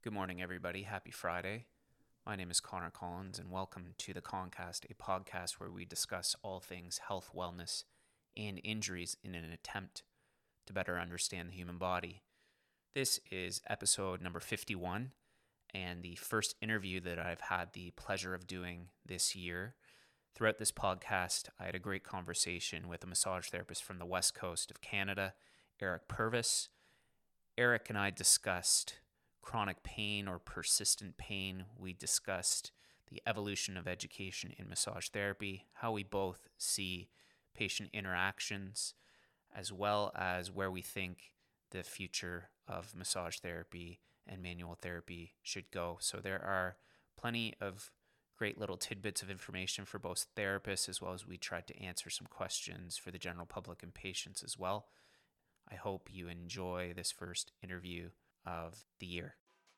Good morning, everybody. Happy Friday. My name is Connor Collins, and welcome to the Concast, a podcast where we discuss all things health, wellness, and injuries in an attempt to better understand the human body. This is episode number 51, and the first interview that I've had the pleasure of doing this year. Throughout this podcast, I had a great conversation with a massage therapist from the west coast of Canada, Eric Purvis. Eric and I discussed chronic pain or persistent pain. We discussed the evolution of education in massage therapy, how we both see patient interactions, as well as where we think the future of massage therapy and manual therapy should go. So there are plenty of great little tidbits of information for both therapists, as well as we tried to answer some questions for the general public and patients as well. I hope you enjoy this first interview of the year.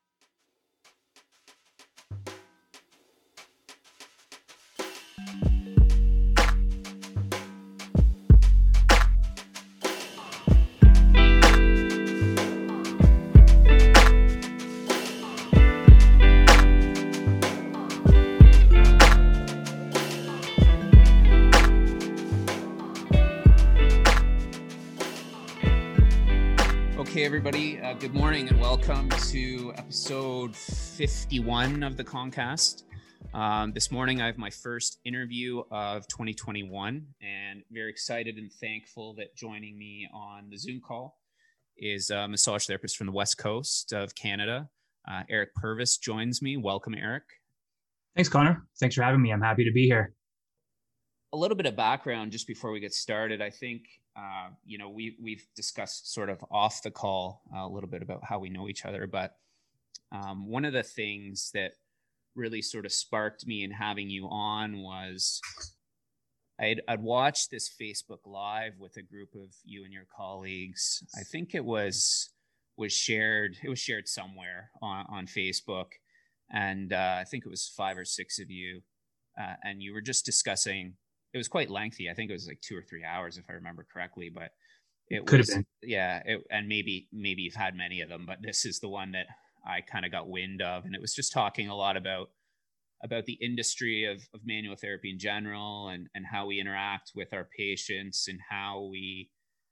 Okay, everybody, good morning and welcome to episode 51 of the Concast. This morning, I have my first interview of 2021 and very excited and thankful that joining me on the Zoom call is a massage therapist from the west coast of Canada. Eric Purvis joins me. Welcome, Eric. Thanks, Connor. Thanks for having me. I'm happy to be here. A little bit of background just before we get started. I think we've discussed sort of off the call a little bit about how we know each other, but one of the things that really sort of sparked me in having you on was I'd watched this Facebook Live with a group of you and your colleagues. I think it was shared. It was shared somewhere on Facebook, and I think it was 5 or 6 of you, and you were just discussing. It was quite lengthy. I think it was like 2 or 3 hours, if I remember correctly. But it could was, have been. yeah. And maybe you've had many of them, but this is the one that I kind of got wind of, and it was just talking a lot about the industry of manual therapy in general, and how we interact with our patients, and how we,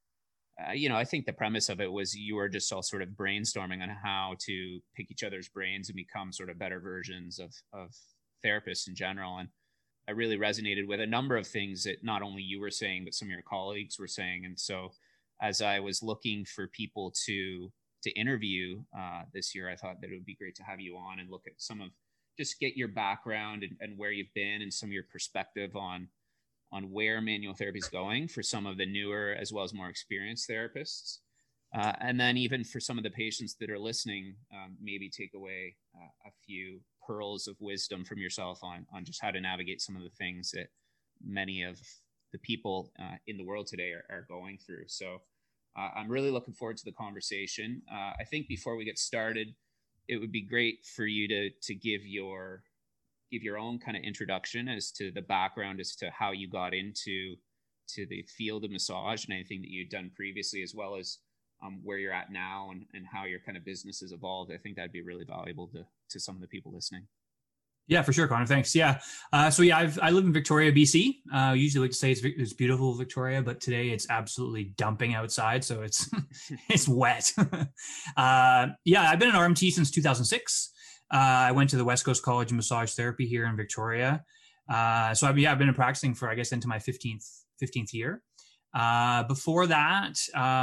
I think the premise of it was you were just all sort of brainstorming on how to pick each other's brains and become sort of better versions of therapists in general. And I really resonated with a number of things that not only you were saying, but some of your colleagues were saying. And so as I was looking for people to interview this year, I thought that it would be great to have you on and look at just get your background and where you've been and some of your perspective on where manual therapy is going for some of the newer as well as more experienced therapists. And then even for some of the patients that are listening, maybe take away a few pearls of wisdom from yourself on just how to navigate some of the things that many of the people in the world today are going through. So I'm really looking forward to the conversation. I think before we get started, it would be great for you to give your own kind of introduction as to the background as to how you got into the field of massage and anything that you'd done previously, as well as where you're at now and how your kind of business has evolved. I think that'd be really valuable to some of the people listening. Yeah, for sure, Connor. Thanks. Yeah. I live in Victoria, BC. Usually like to say it's beautiful Victoria, but today it's absolutely dumping outside. So it's, it's wet. I've been an RMT since 2006. I went to the West Coast College of Massage Therapy here in Victoria. I've been practicing for, I guess, into my 15th year. Before that,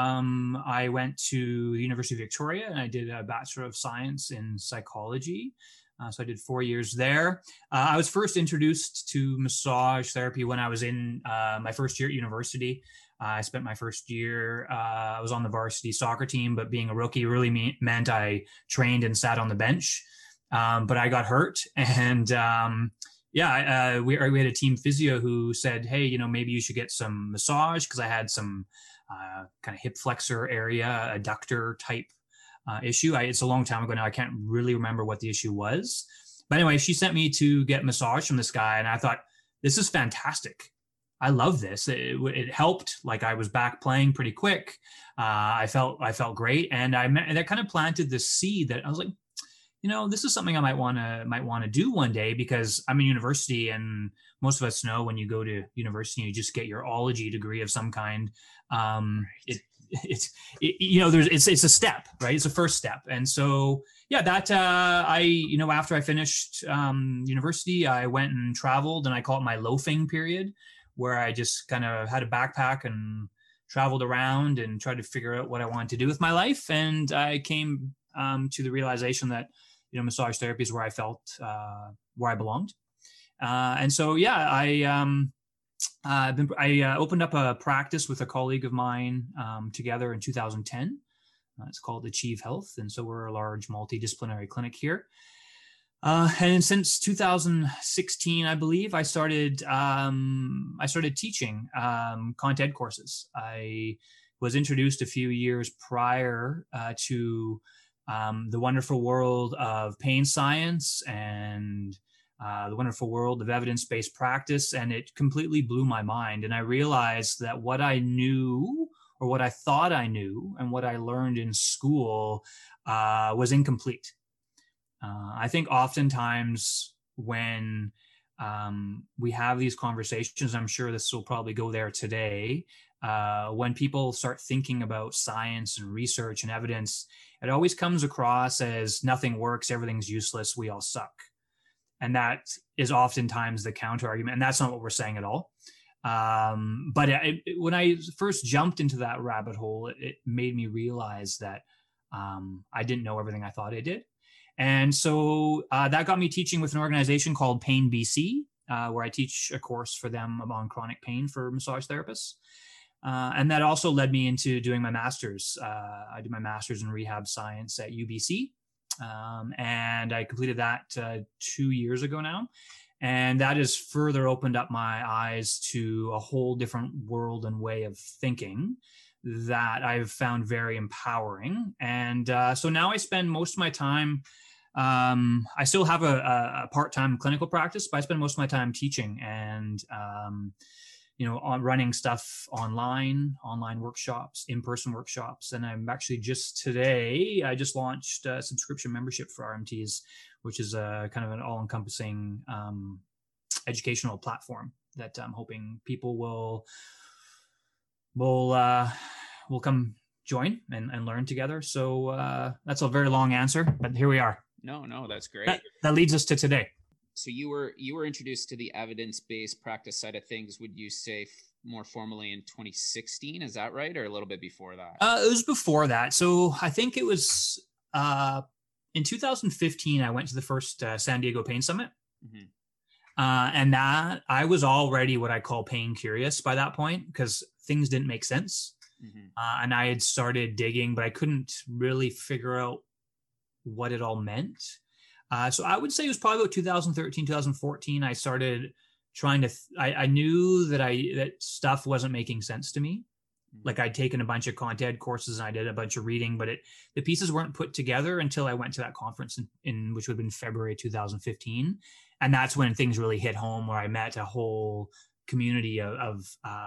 I went to the University of Victoria and I did a Bachelor of Science in Psychology. So I did 4 years there. I was first introduced to massage therapy when I was in my first year at university. I spent my first year, I was on the varsity soccer team, but being a rookie really meant I trained and sat on the bench. But I got hurt and we had a team physio who said, hey, maybe you should get some massage, because I had some kind of hip flexor area, adductor type issue. It's a long time ago now. I can't really remember what the issue was. But anyway, she sent me to get massage from this guy. And I thought, this is fantastic. I love this. It helped. Like, I was back playing pretty quick. I felt great. And that kind of planted the seed that I was like, this is something I might want to do one day, because I'm in university, and most of us know when you go to university, you just get your ology degree of some kind. Right. It's a step, right? It's a first step. And so, yeah, that, after I finished university, I went and traveled, and I call it my loafing period, where I just kind of had a backpack and traveled around and tried to figure out what I wanted to do with my life. And I came to the realization that, massage therapy is where I felt, where I belonged. And so, yeah, I opened up a practice with a colleague of mine together in 2010. It's called Achieve Health, and so we're a large multidisciplinary clinic here. And since 2016, I believe, I started teaching content courses. I was introduced a few years prior to the wonderful world of pain science and the wonderful world of evidence-based practice, and it completely blew my mind. And I realized that what I knew, or what I thought I knew, and what I learned in school was incomplete. I think oftentimes when we have these conversations, I'm sure this will probably go there today, when people start thinking about science and research and evidence, it always comes across as nothing works, everything's useless, we all suck. And that is oftentimes the counter argument. And that's not what we're saying at all. But when I first jumped into that rabbit hole, it made me realize that I didn't know everything I thought I did. And so that got me teaching with an organization called Pain BC, where I teach a course for them on chronic pain for massage therapists. And that also led me into doing my master's. I did my master's in rehab science at UBC. And I completed that 2 years ago now. And that has further opened up my eyes to a whole different world and way of thinking that I've found very empowering. And so now I spend most of my time, I still have a part-time clinical practice, but I spend most of my time teaching and, on running stuff online workshops, in-person workshops. And I'm actually I just launched a subscription membership for RMTs, which is a kind of an all-encompassing educational platform that I'm hoping people will come join and learn together. So that's a very long answer, but here we are. No, that's great. That leads us to today. So you were introduced to the evidence-based practice side of things, would you say more formally in 2016? Is that right? Or a little bit before that? It was before that. So I think it was in 2015, I went to the first San Diego Pain Summit. Mm-hmm. And that I was already what I call pain curious by that point, because things didn't make sense. Mm-hmm. And I had started digging, but I couldn't really figure out what it all meant. So I would say it was probably about 2013, 2014. I started trying to, I knew that stuff wasn't making sense to me. Mm-hmm. Like I'd taken a bunch of content courses and I did a bunch of reading, but the pieces weren't put together until I went to that conference in which would have been February 2015. And that's when things really hit home, where I met a whole community of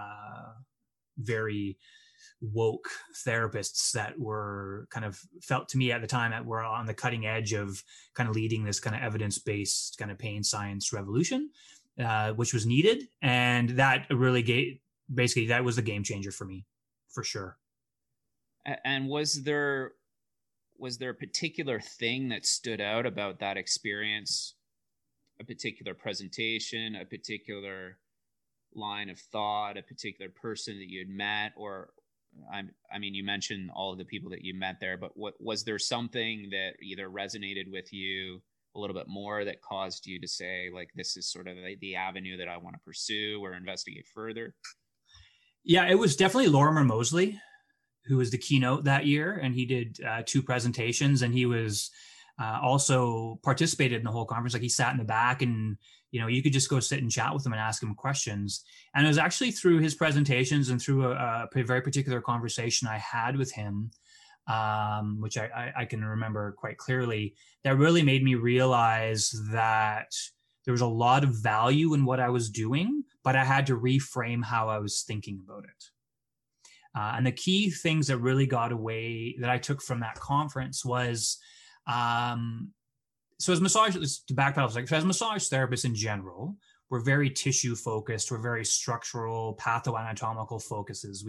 very woke therapists that were kind of felt to me at the time that were on the cutting edge of kind of leading this kind of evidence-based kind of pain science revolution, which was needed. And that really that was the game changer for me, for sure. And was there a particular thing that stood out about that experience, a particular presentation, a particular line of thought, a particular person that you had met, or I mean, you mentioned all of the people that you met there, but was there something that either resonated with you a little bit more that caused you to say, like, this is sort of the avenue that I want to pursue or investigate further? Yeah, it was definitely Lorimer Moseley, who was the keynote that year. And he did 2 presentations, and he was also participated in the whole conference. Like, he sat in the back, and you could just go sit and chat with him and ask him questions. And it was actually through his presentations and through a very particular conversation I had with him, which I can remember quite clearly, that really made me realize that there was a lot of value in what I was doing, but I had to reframe how I was thinking about it. And the key things that really got away that I took from that conference was so as massage, to backpedal, like, so as massage therapists in general, we're very tissue focused. We're very structural, pathoanatomical focuses.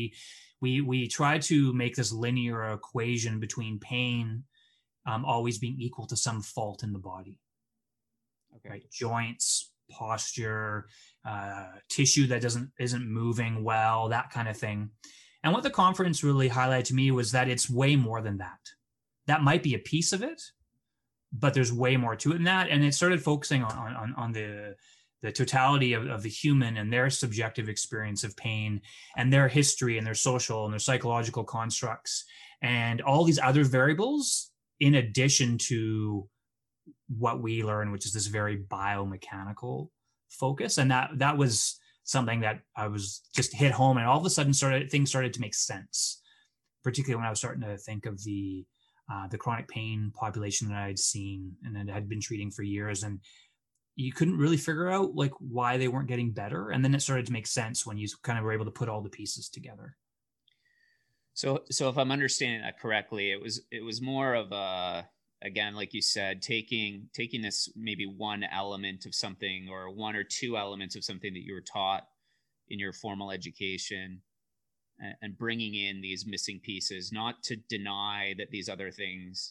We try to make this linear equation between pain always being equal to some fault in the body. Okay. Right? Joints, posture, tissue that isn't moving well, that kind of thing. And what the conference really highlighted to me was that it's way more than that. That might be a piece of it, but there's way more to it than that. And it started focusing on the totality of the human and their subjective experience of pain and their history and their social and their psychological constructs and all these other variables in addition to what we learn, which is this very biomechanical focus. And that was something that I was just hit home, and all of a sudden things started to make sense, particularly when I was starting to think of the chronic pain population that I'd seen and that had been treating for years. And you couldn't really figure out like why they weren't getting better. And then it started to make sense when you kind of were able to put all the pieces together. So if I'm understanding that correctly, it was more of a, again, like you said, taking this maybe one element of something or one or two elements of something that you were taught in your formal education and bringing in these missing pieces, not to deny that these other things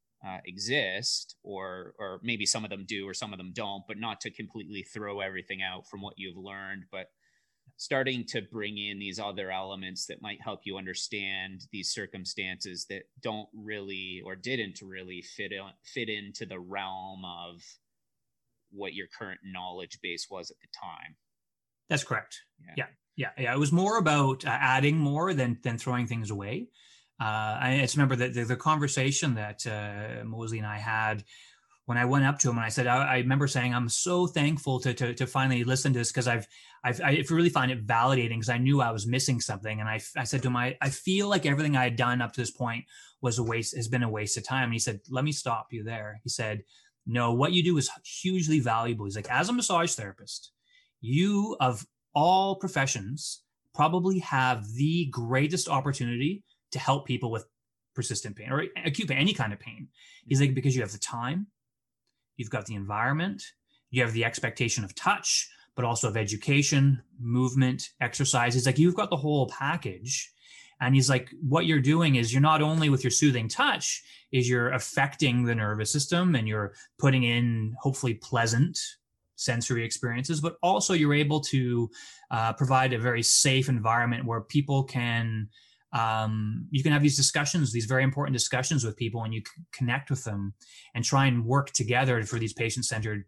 exist, or maybe some of them do or some of them don't, but not to completely throw everything out from what you've learned, but starting to bring in these other elements that might help you understand these circumstances that don't really or didn't really fit into the realm of what your current knowledge base was at the time. That's correct. Yeah. It was more about adding more than throwing things away. I just remember that the conversation that Mosley and I had when I went up to him, and I said, I remember saying, I'm so thankful to finally listen to this, because I really find it validating, because I knew I was missing something. And I said to him, I feel like everything I had done up to this point has been a waste of time. And he said, let me stop you there. He said, no, what you do is hugely valuable. He's like, as a massage therapist, you of all professions probably have the greatest opportunity to help people with persistent pain or acute pain, any kind of pain. He's like, because you have the time, you've got the environment, you have the expectation of touch, but also of education, movement, exercise. He's like, you've got the whole package. And he's like, what you're doing is you're not only with your soothing touch, is you're affecting the nervous system and you're putting in hopefully pleasant sensory experiences, but also you're able to provide a very safe environment where people can, you can have these discussions, these very important discussions with people, and you connect with them and try and work together for these patient-centered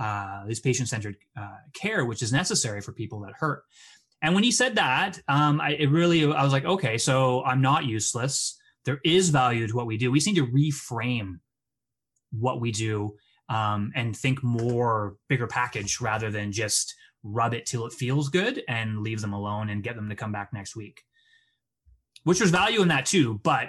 care, which is necessary for people that hurt. And when he said that, I was like, okay, so I'm not useless. There is value to what we do. We just need to reframe what we do and think more bigger package rather than just rub it till it feels good and leave them alone and get them to come back next week. Which there's value in that too, but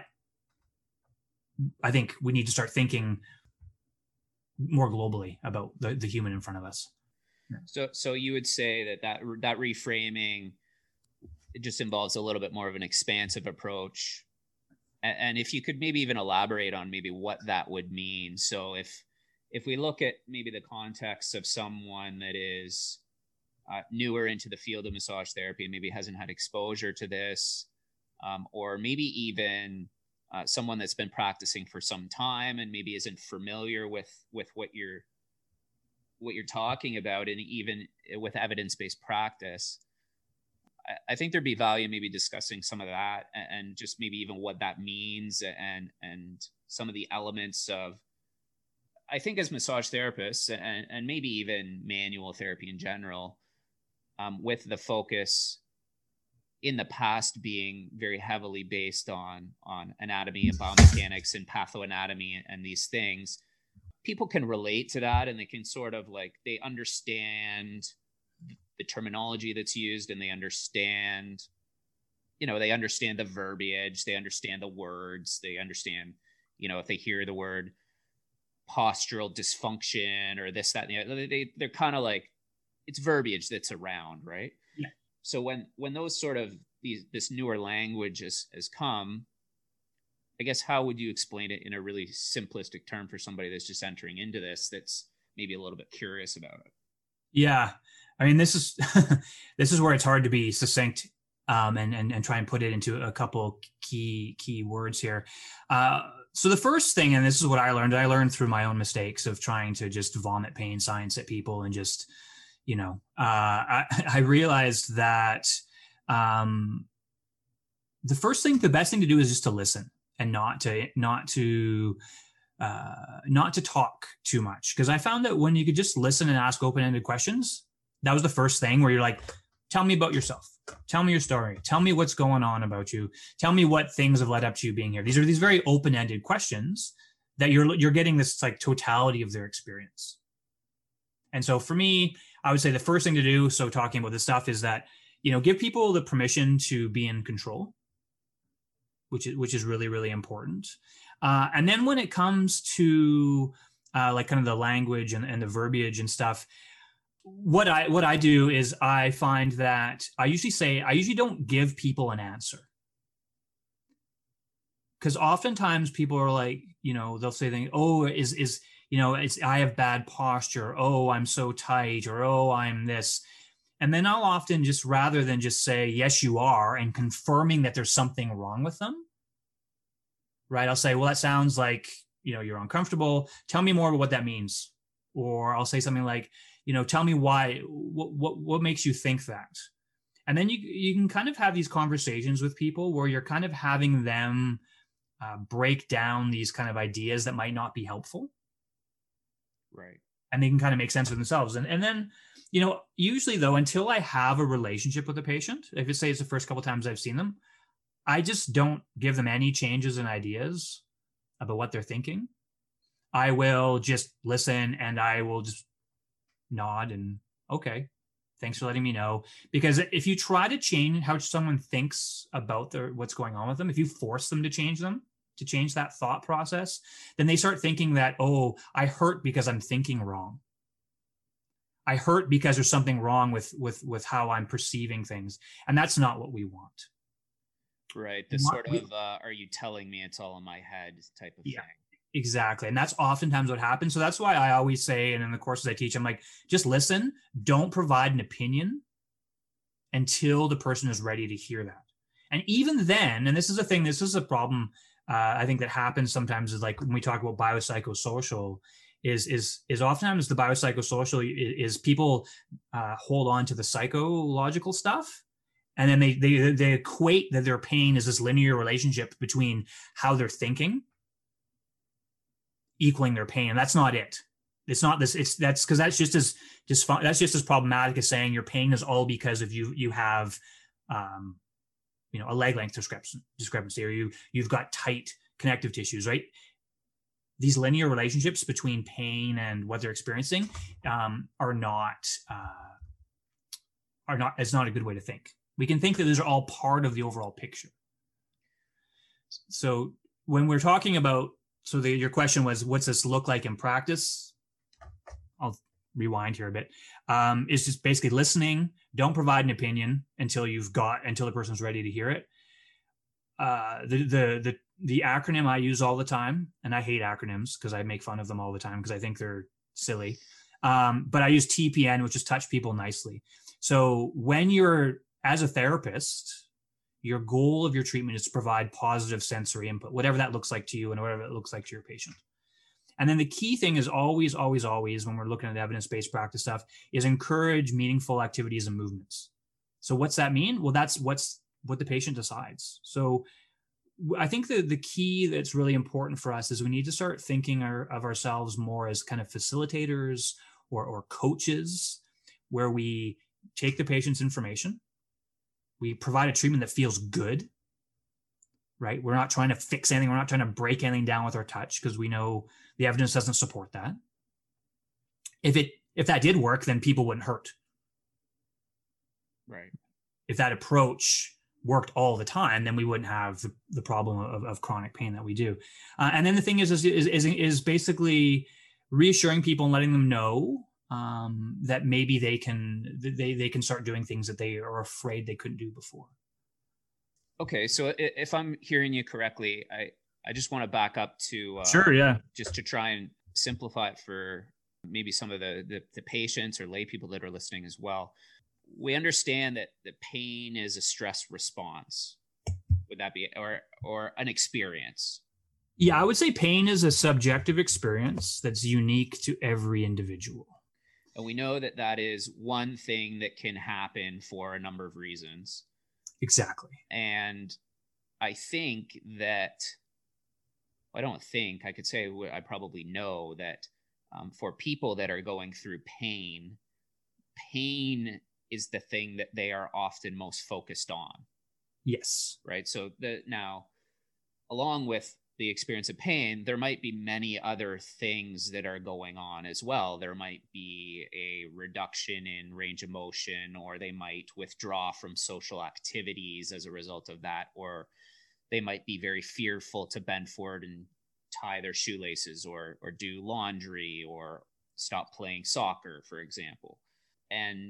I think we need to start thinking more globally about the human in front of us. So you would say that reframing, it just involves a little bit more of an expansive approach, and if you could maybe even elaborate on maybe what that would mean. So if we look at maybe the context of someone that is newer into the field of massage therapy and maybe hasn't had exposure to this. Or maybe even someone that's been practicing for some time and maybe isn't familiar with what you're talking about, and even with evidence-based practice, I think there'd be value maybe discussing some of that and just maybe even what that means and some of the elements of, I think as massage therapists and maybe even manual therapy in general, with the focus in the past being very heavily based on anatomy and biomechanics and pathoanatomy and these things, people can relate to that, and they can sort of like, they understand the terminology that's used, and they understand the verbiage, they understand the words, they understand, if they hear the word postural dysfunction or this, that, and the other, they're kind of like, it's verbiage that's around, right? Yeah. So when those sort of this newer language has come, I guess how would you explain it in a really simplistic term for somebody that's just entering into this, that's maybe a little bit curious about it? Yeah, I mean, this is this is where it's hard to be succinct, and try and put it into a couple key words here. So the first thing, and this is what I learned through my own mistakes of trying to just vomit pain science at people and just, I realized that the best thing to do is just to listen and not to talk too much. Because I found that when you could just listen and ask open-ended questions, that was the first thing where you're like, tell me about yourself. Tell me your story. Tell me what's going on about you. Tell me what things have led up to you being here. These are these very open-ended questions that you're getting this like totality of their experience. And so for me, I would say the first thing to do, so talking about this stuff, is that, give people the permission to be in control, which is really, really important. And then when it comes to like kind of the language and the verbiage and stuff, what I do is I find that I usually don't give people an answer. Because oftentimes people are like, they'll say things, oh, it's, I have bad posture. Oh, I'm so tight, or, oh, I'm this. And then I'll often just, rather than just say, yes, you are, and confirming that there's something wrong with them, right? I'll say, well, that sounds like, you're uncomfortable. Tell me more about what that means. Or I'll say something like, tell me why, what makes you think that? And then you can kind of have these conversations with people where you're kind of having them break down these kind of ideas that might not be helpful. Right. And they can kind of make sense of themselves. And then, usually though, until I have a relationship with the patient, if it's the first couple of times I've seen them, I just don't give them any changes and ideas about what they're thinking. I will just listen and I will just nod and, okay, thanks for letting me know. Because if you try to change how someone thinks about what's going on with them, if you force them to change that thought process, then they start thinking that, oh, I hurt because I'm thinking wrong. I hurt because there's something wrong with how I'm perceiving things. And that's not what we want. Right. The sort of, are you telling me it's all in my head type of thing. Exactly. And that's oftentimes what happens. So that's why I always say, and in the courses I teach, I'm like, just listen, don't provide an opinion until the person is ready to hear that. And even then, and this is a problem I think that happens sometimes, is like when we talk about biopsychosocial, is oftentimes the biopsychosocial is people hold on to the psychological stuff. And then they equate that their pain is this linear relationship between how they're thinking equaling their pain. And that's not it. It's not this. That's just as problematic as saying your pain is all because of you have, a leg length discrepancy, or you've got tight connective tissues, right? These linear relationships between pain and what they're experiencing are not. It's not a good way to think. We can think that those are all part of the overall picture. So when we're talking about, your question was, what's this look like in practice? I'll rewind here a bit. It's just basically listening. Don't provide an opinion until the person's ready to hear it. The acronym I use all the time, and I hate acronyms because I make fun of them all the time because I think they're silly. But I use TPN, which is touch people nicely. So when you're, as a therapist, your goal of your treatment is to provide positive sensory input, whatever that looks like to you and whatever it looks like to your patient. And then the key thing is always, always, always, when we're looking at evidence-based practice stuff, is encourage meaningful activities and movements. So what's that mean? Well, that's what the patient decides. So I think the key that's really important for us is we need to start thinking of ourselves more as kind of facilitators or coaches, where we take the patient's information, we provide a treatment that feels good, right? We're not trying to fix anything. We're not trying to break anything down with our touch, because we know the evidence doesn't support that. If that did work, then people wouldn't hurt. Right. If that approach worked all the time, then we wouldn't have the problem of chronic pain that we do. And then the thing is basically reassuring people and letting them know that maybe they can start doing things that they are afraid they couldn't do before. Okay, so if I'm hearing you correctly, I just want to back up to Sure. Yeah. just to try and simplify it for maybe some of the patients or lay people that are listening as well. We understand that the pain is a stress response. Would that be, or an experience? Yeah, I would say pain is a subjective experience that's unique to every individual. And we know that that is one thing that can happen for a number of reasons. Exactly. And I think that, I don't think, I could say I probably know that for people that are going through pain, pain is the thing that they are often most focused on. Yes. Right. So now, along with the experience of pain, there might be many other things that are going on as well. There might be a reduction in range of motion, or they might withdraw from social activities as a result of that, or they might be very fearful to bend forward and tie their shoelaces, or do laundry, or stop playing soccer, for example. And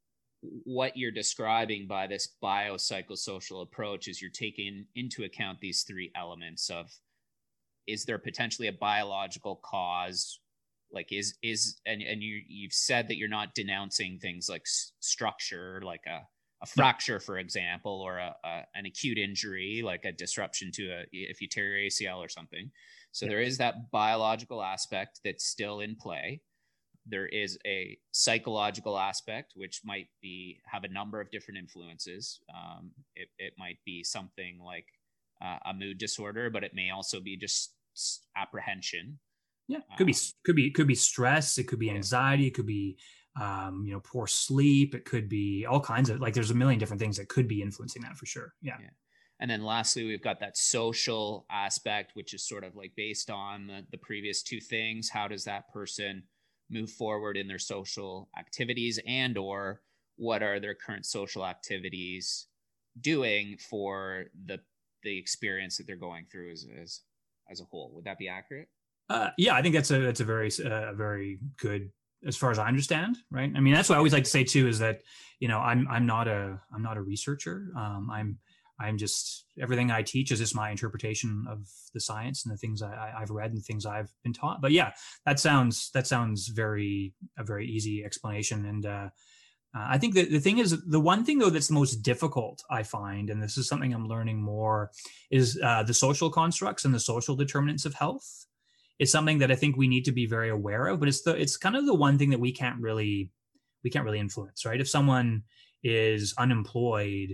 what you're describing by this biopsychosocial approach is you're taking into account these three elements of, is there potentially a biological cause? Like and you've said that you're not denouncing things like structure, like a fracture, for example, or an acute injury, like a disruption to if you tear your ACL or something. So there is that biological aspect that's still in play. There is a psychological aspect, which might have a number of different influences. It might be something like a mood disorder, but it may also be just apprehension. Yeah, could be stress. It could be anxiety. It could be poor sleep. It could be all kinds of, like, there's a million different things that could be influencing that for sure. Yeah. And then lastly, we've got that social aspect, which is sort of like based on the previous two things. How does that person move forward in their social activities, and or what are their current social activities doing for the experience that they're going through as a whole? Would that be accurate? Yeah, I think that's a very good, as far as I understand, right? I mean, that's what I always like to say too, is that, I'm not a researcher. I'm just, everything I teach is just my interpretation of the science and the things I've read and things I've been taught. But yeah, that sounds a very easy explanation. And I think that the thing is, the one thing though that's most difficult, I find, and this is something I'm learning more, is the social constructs and the social determinants of health. It's something that I think we need to be very aware of, but it's kind of the one thing that we can't really influence, right? If someone is unemployed,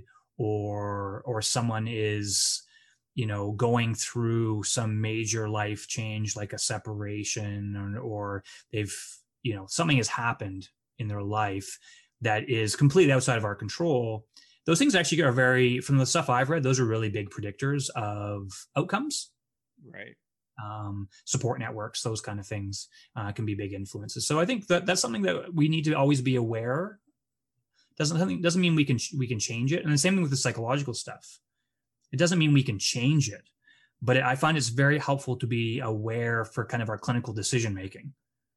or someone is, going through some major life change, like a separation, or they've, something has happened in their life that is completely outside of our control. Those things actually are from the stuff I've read, those are really big predictors of outcomes. Right. Support networks, those kind of things can be big influences. So I think that's something that we need to always be aware. Doesn't mean we can change it. And the same thing with the psychological stuff. It doesn't mean we can change it, but I find it's very helpful to be aware for kind of our clinical decision making.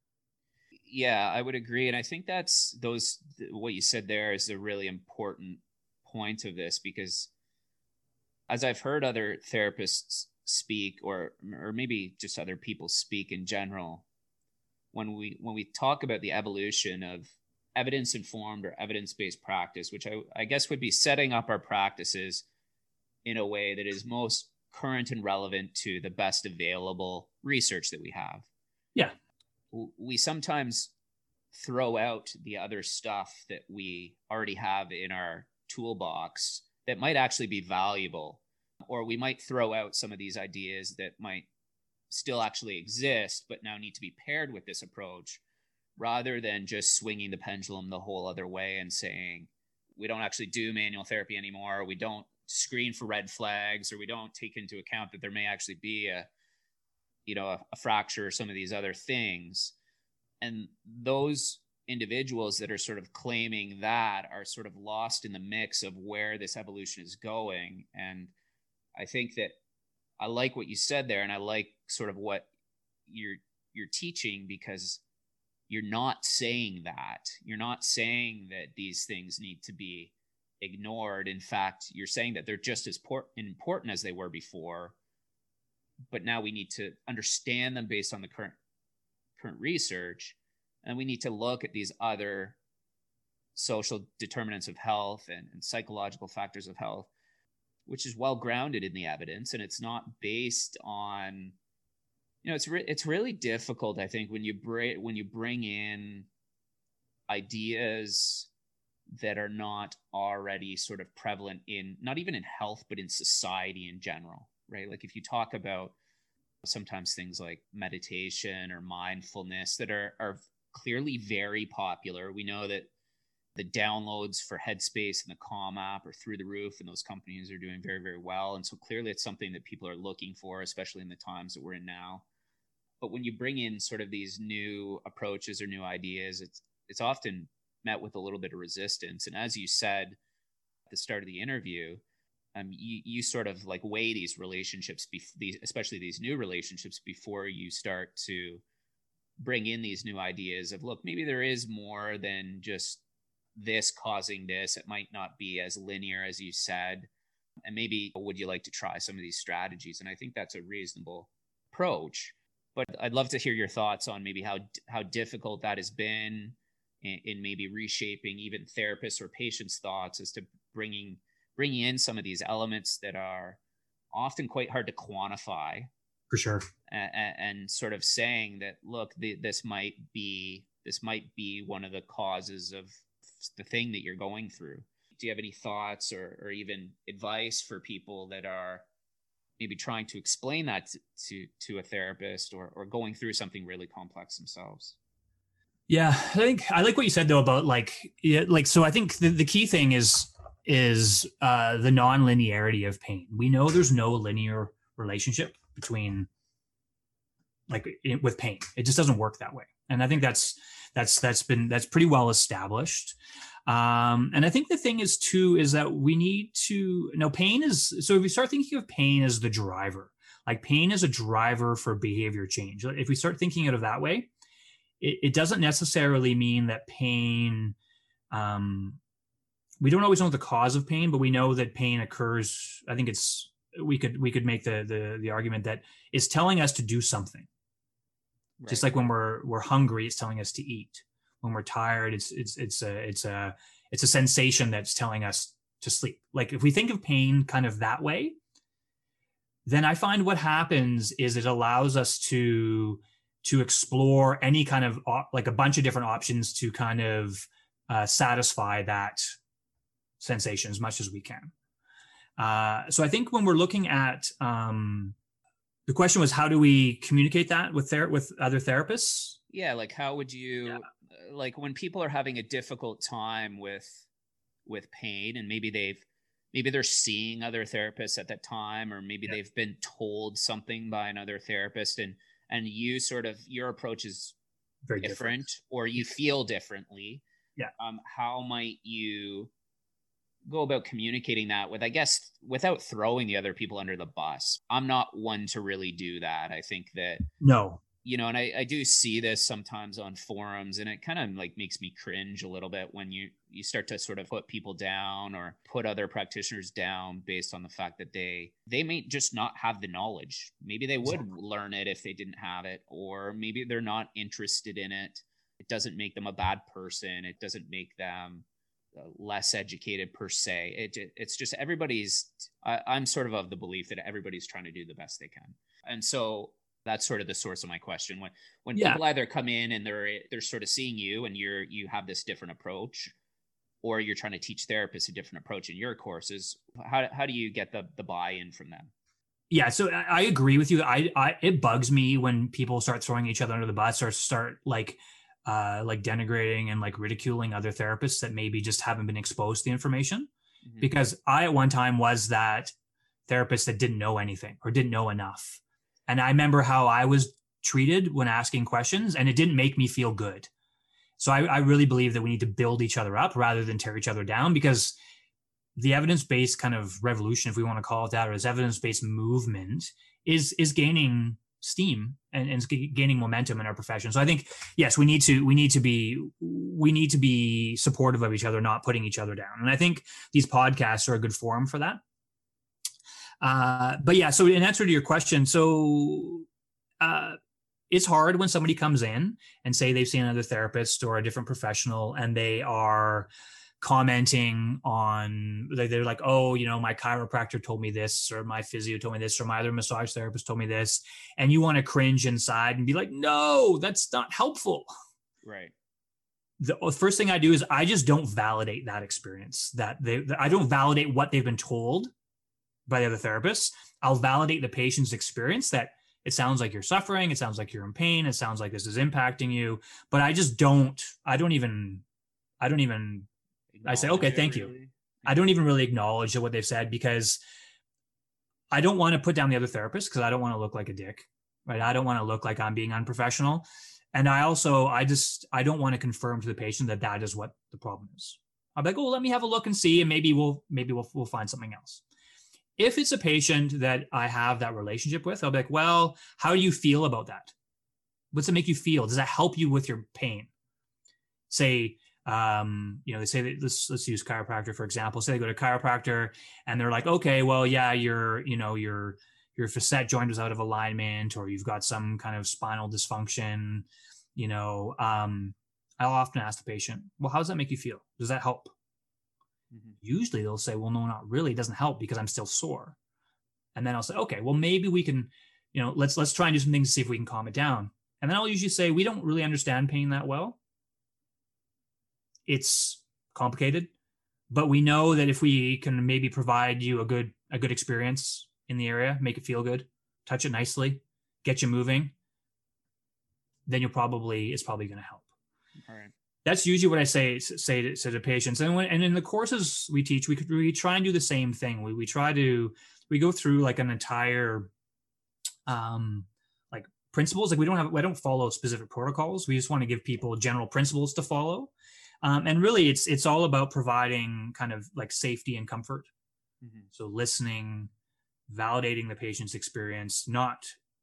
Yeah, I would agree. And I think what you said there is a really important point of this, because as I've heard other therapists speak, or maybe just other people speak in general, when we talk about the evolution of evidence-informed or evidence-based practice, which I guess would be setting up our practices in a way that is most current and relevant to the best available research that we have. Yeah. We sometimes throw out the other stuff that we already have in our toolbox that might actually be valuable, or we might throw out some of these ideas that might still actually exist, but now need to be paired with this approach, rather than just swinging the pendulum the whole other way and saying, we don't actually do manual therapy anymore. We don't screen for red flags, or we don't take into account that there may actually be a fracture or some of these other things. And those individuals that are sort of claiming that are sort of lost in the mix of where this evolution is going. And I think that I like what you said there, and I like sort of what you're teaching, because you're not saying that. You're not saying that these things need to be ignored. In fact, you're saying that they're just as important as they were before, but now we need to understand them based on the current research, and we need to look at these other social determinants of health and psychological factors of health, which is well grounded in the evidence, and it's not based on, it's really difficult, I think, when you bring in ideas that are not already sort of prevalent in, not even in health, but in society in general, right? Like if you talk about sometimes things like meditation or mindfulness that are clearly very popular. We know that the downloads for Headspace and the Calm app are through the roof, and those companies are doing very, very well. And so clearly it's something that people are looking for, especially in the times that we're in now. But when you bring in sort of these new approaches or new ideas, it's often met with a little bit of resistance. And as you said at the start of the interview, you sort of like weigh these relationships, especially these new relationships, before you start to bring in these new ideas of, look, maybe there is more than just this causing this. It might not be as linear as you said. And maybe would you like to try some of these strategies? And I think that's a reasonable approach. But I'd love to hear your thoughts on maybe how difficult that has been in maybe reshaping even therapists or patients' thoughts as to bringing in some of these elements that are often quite hard to quantify. For sure. And sort of saying that, look, this might be one of the causes of the thing that you're going through. Do you have any thoughts or even advice for people that are maybe trying to explain that to a therapist or going through something really complex themselves? Yeah, I like what you said though about so I think the key thing is the non-linearity of pain. We know there's no linear relationship between with pain. It just doesn't work that way. And I think that's pretty well established. And I think the thing is too, is that we need to know pain is, so if we start thinking of pain as the driver, like pain is a driver for behavior change. If we start thinking of it that way, it doesn't necessarily mean that pain, we don't always know the cause of pain, but we know that pain occurs. I think we could make the argument that it's telling us to do something. Right. Just like when we're hungry, it's telling us to eat. When we're tired, it's a sensation that's telling us to sleep. Like if we think of pain kind of that way, then I find what happens is it allows us to explore any kind of like a bunch of different options to kind of satisfy that sensation as much as we can. So I think when we're looking at the question was, how do we communicate that with other therapists? Yeah, like how would you like when people are having a difficult time with pain, and maybe they're seeing other therapists at that time, or maybe they've been told something by another therapist, and you sort of, your approach is very different, or you feel differently. Yeah. How might you go about communicating that with, I guess, without throwing the other people under the bus? I'm not one to really do that. I think that, no, and I do see this sometimes on forums, and it kind of like makes me cringe a little bit when you start to sort of put people down or put other practitioners down based on the fact that they may just not have the knowledge. Maybe they would learn it if they didn't have it, or maybe they're not interested in it. It doesn't make them a bad person. It doesn't make them less educated per se. It's just I'm sort of the belief that everybody's trying to do the best they can. And so that's sort of the source of my question. When people either come in and they're sort of seeing you and you have this different approach, or you're trying to teach therapists a different approach in your courses, how do you get the buy-in from them? Yeah, so I agree with you. It bugs me when people start throwing each other under the bus, or start like denigrating and like ridiculing other therapists that maybe just haven't been exposed to the information. Mm-hmm. Because I at one time was that therapist that didn't know anything or didn't know enough. And I remember how I was treated when asking questions, and it didn't make me feel good. So I really believe that we need to build each other up rather than tear each other down, because the evidence-based kind of revolution, if we want to call it that, or this evidence-based movement is gaining steam and gaining momentum in our profession. So I think, yes, we need to be supportive of each other, not putting each other down. And I think these podcasts are a good forum for that. But yeah, so in answer to your question, so it's hard when somebody comes in and say they've seen another therapist or a different professional and they are commenting on, they're like, oh, my chiropractor told me this, or my physio told me this, or my other massage therapist told me this. And you want to cringe inside and be like, no, that's not helpful. Right. The first thing I do is I just don't validate that experience. I don't validate what they've been told by the other therapists. I'll validate the patient's experience, that it sounds like you're suffering. It sounds like you're in pain. It sounds like this is impacting you. But I don't even, I say, okay, thank you. I don't even really acknowledge what they've said, because I don't want to put down the other therapist, because I don't want to look like a dick, right? I don't want to look like I'm being unprofessional. And I don't want to confirm to the patient that is what the problem is. I'm like, oh, let me have a look and see, and maybe we'll find something else. If it's a patient that I have that relationship with, I'll be like, well, how do you feel about that? What's it make you feel? Does that help you with your pain? Say, they say that, let's use chiropractor, for example. Say they go to chiropractor and they're like, okay, well, yeah, your facet joint is out of alignment, or you've got some kind of spinal dysfunction. I'll often ask the patient, well, how does that make you feel? Does that help? Mm-hmm. Usually they'll say, well, no, not really. It doesn't help because I'm still sore. And then I'll say, okay, well, maybe we can, let's try and do some things to see if we can calm it down. And then I'll usually say, we don't really understand pain that well. It's complicated, but we know that if we can maybe provide you a good experience in the area, make it feel good, touch it nicely, get you moving, then it's probably going to help. All right. That's usually what I say to the patients. And in the courses we teach, we try and do the same thing. We go through like an entire, like principles. Like I don't follow specific protocols. We just want to give people general principles to follow. And really it's all about providing kind of like safety and comfort. Mm-hmm. So listening, validating the patient's experience, not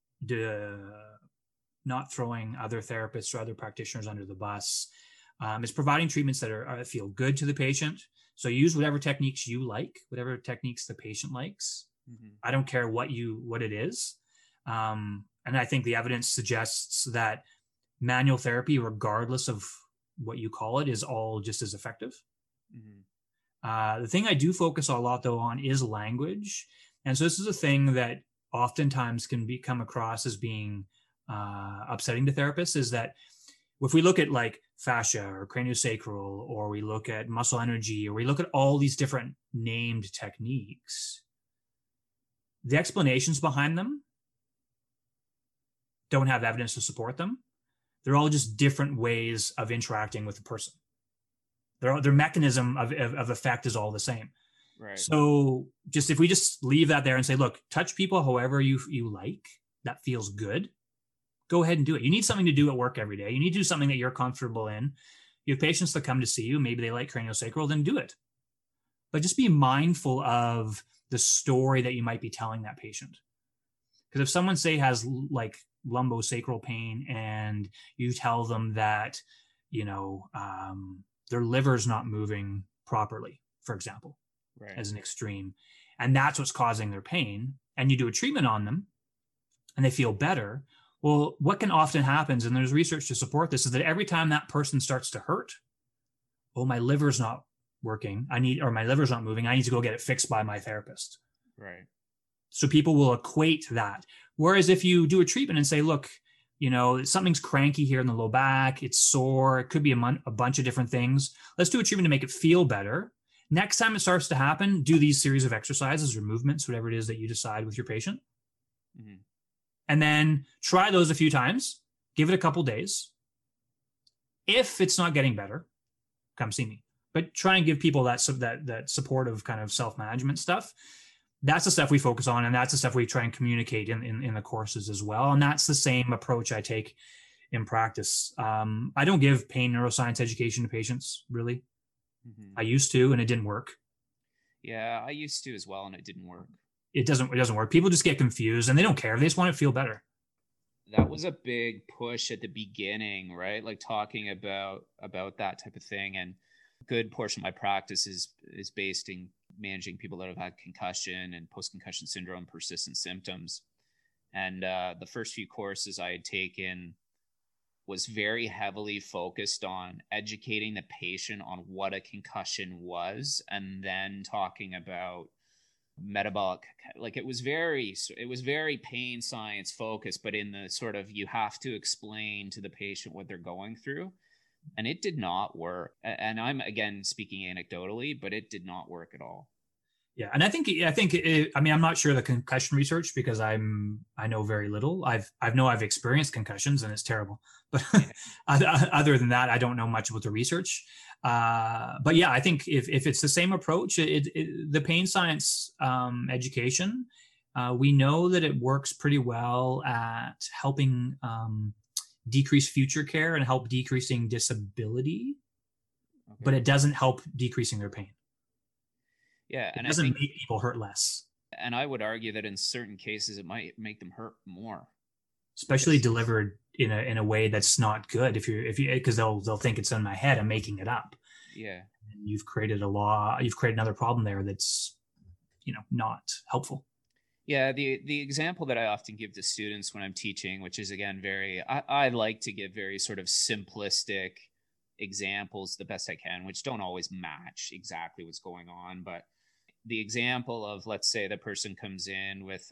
throwing other therapists or other practitioners under the bus. It's providing treatments that feel good to the patient. So use whatever techniques you like, whatever techniques the patient likes. Mm-hmm. I don't care what it is. And I think the evidence suggests that manual therapy, regardless of what you call it, is all just as effective. Mm-hmm. The thing I do focus a lot though on is language. And so this is a thing that oftentimes can come across as being upsetting to therapists, is that if we look at like fascia or craniosacral, or we look at muscle energy, or we look at all these different named techniques, the explanations behind them don't have evidence to support them. They're all just different ways of interacting with the person. Their mechanism of effect is all the same. Right. So if we just leave that there and say, look, touch people however you like, that feels good, go ahead and do it. You need something to do at work every day. You need to do something that you're comfortable in. You have patients that come to see you, maybe they like craniosacral, then do it. But just be mindful of the story that you might be telling that patient. Because if someone, say, has like lumbosacral pain and you tell them that, their liver's not moving properly, for example, right, as an extreme, and that's what's causing their pain, and you do a treatment on them and they feel better. Well, what can often happen, and there's research to support this, is that every time that person starts to hurt, oh, my liver's not working, my liver's not moving, I need to go get it fixed by my therapist. Right. So people will equate that. Whereas if you do a treatment and say, look, something's cranky here in the low back, it's sore, it could be a bunch of different things. Let's do a treatment to make it feel better. Next time it starts to happen, do these series of exercises or movements, whatever it is that you decide with your patient. Mm-hmm. And then try those a few times, give it a couple days. If it's not getting better, come see me. But try and give people that supportive kind of self-management stuff. That's the stuff we focus on, and that's the stuff we try and communicate in the courses as well. And that's the same approach I take in practice. I don't give pain neuroscience education to patients, really. Mm-hmm. I used to, and it didn't work. Yeah, I used to as well, and it didn't work. It doesn't work. People just get confused, and they don't care. They just want to feel better. That was a big push at the beginning, right? Like talking about that type of thing. And a good portion of my practice is based in managing people that have had concussion and post-concussion syndrome, persistent symptoms. And the first few courses I had taken was very heavily focused on educating the patient on what a concussion was, and then talking about metabolic, like it was very pain science focused, but in the sort of, you have to explain to the patient what they're going through. And it did not work. And I'm, again, speaking anecdotally, but it did not work at all. Yeah, and I think I mean, I'm not sure the concussion research because I know very little. I've experienced concussions and it's terrible, but other than that, I don't know much about the research. But yeah, I think if it's the same approach, the pain science education, we know that it works pretty well at helping decrease future care and help decreasing disability, but it doesn't help decreasing their pain. Yeah, and it doesn't make people hurt less. And I would argue that in certain cases, it might make them hurt more, especially delivered in a way that's not good. If you because they'll think it's in my head. I'm making it up. Yeah, and you've created another problem there that's not helpful. Yeah, the example that I often give to students when I'm teaching, which is, again, I like to give very sort of simplistic examples the best I can, which don't always match exactly what's going on. But the example of, let's say the person comes in with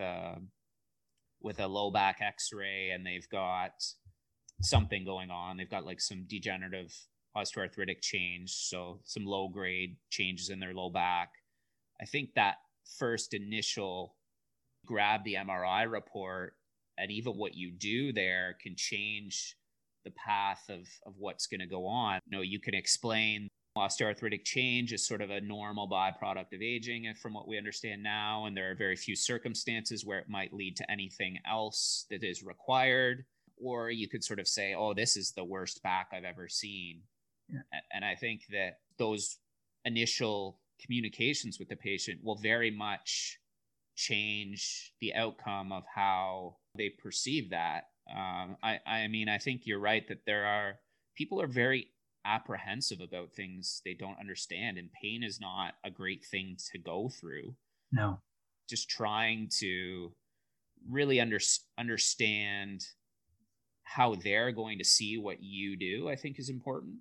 a low back x-ray and they've got something going on. They've got like some degenerative osteoarthritic change, so some low grade changes in their low back. I think that first initial grab the MRI report, and even what you do there can change the path of what's going to go on. You can explain osteoarthritic change is sort of a normal byproduct of aging, and from what we understand now, and there are very few circumstances where it might lead to anything else that is required. Or you could sort of say, oh, this is the worst back I've ever seen. Yeah. And I think that those initial communications with the patient will very much change the outcome of how they perceive that. I mean, I think you're right that people are very apprehensive about things they don't understand, and pain is not a great thing to go through. No. Just trying to really understand how they're going to see what you do, I think, is important.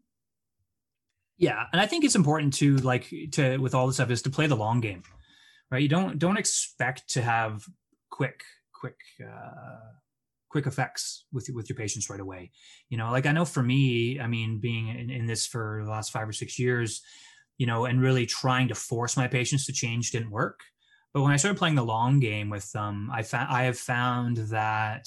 Yeah, and I think it's important to with all this stuff is to play the long game, right? You don't expect to have quick effects with your patients right away. Like I know for me, I mean, being in this for the last 5 or 6 years, and really trying to force my patients to change didn't work. But when I started playing the long game with them, I have found that,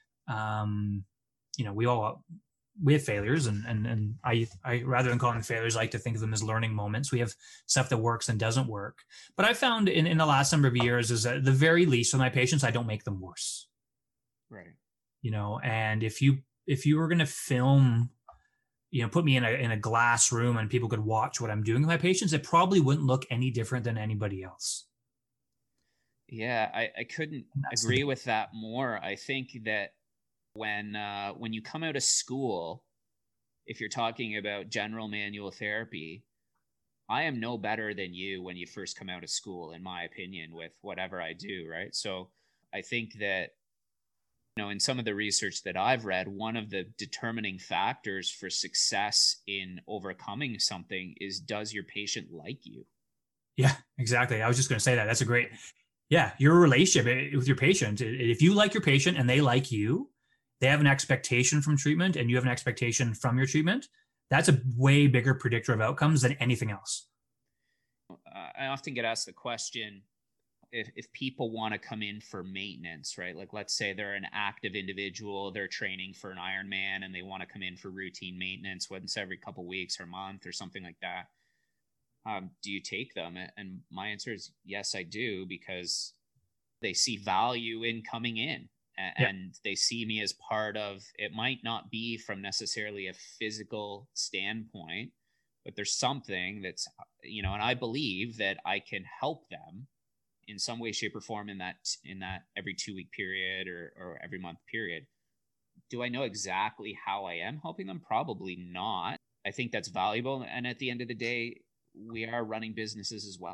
we have failures, and I rather than calling them failures, I like to think of them as learning moments. We have stuff that works and doesn't work. But I found in the last number of years is at the very least with my patients, I don't make them worse. Right. And if you were going to film, put me in a glass room and people could watch what I'm doing with my patients, it probably wouldn't look any different than anybody else. Yeah, I couldn't agree with that more. I think that when you come out of school, if you're talking about general manual therapy, I am no better than you when you first come out of school, in my opinion, with whatever I do, right? So I think that, in some of the research that I've read, one of the determining factors for success in overcoming something is, does your patient like you? Yeah, exactly. I was just going to say that. That's a great, your relationship with your patient. If you like your patient and they like you, they have an expectation from treatment and you have an expectation from your treatment, that's a way bigger predictor of outcomes than anything else. I often get asked the question, if people want to come in for maintenance, right? Like, let's say they're an active individual, they're training for an Ironman and they want to come in for routine maintenance once every couple weeks or month or something like that. Do you take them? And my answer is yes, I do, because they see value in coming in. And they see me as part of, it might not be from necessarily a physical standpoint, but there's something that's, and I believe that I can help them in some way, shape, or form in that every 2-week period or every month period. Do I know exactly how I am helping them? Probably not. I think that's valuable. And at the end of the day, we are running businesses as well.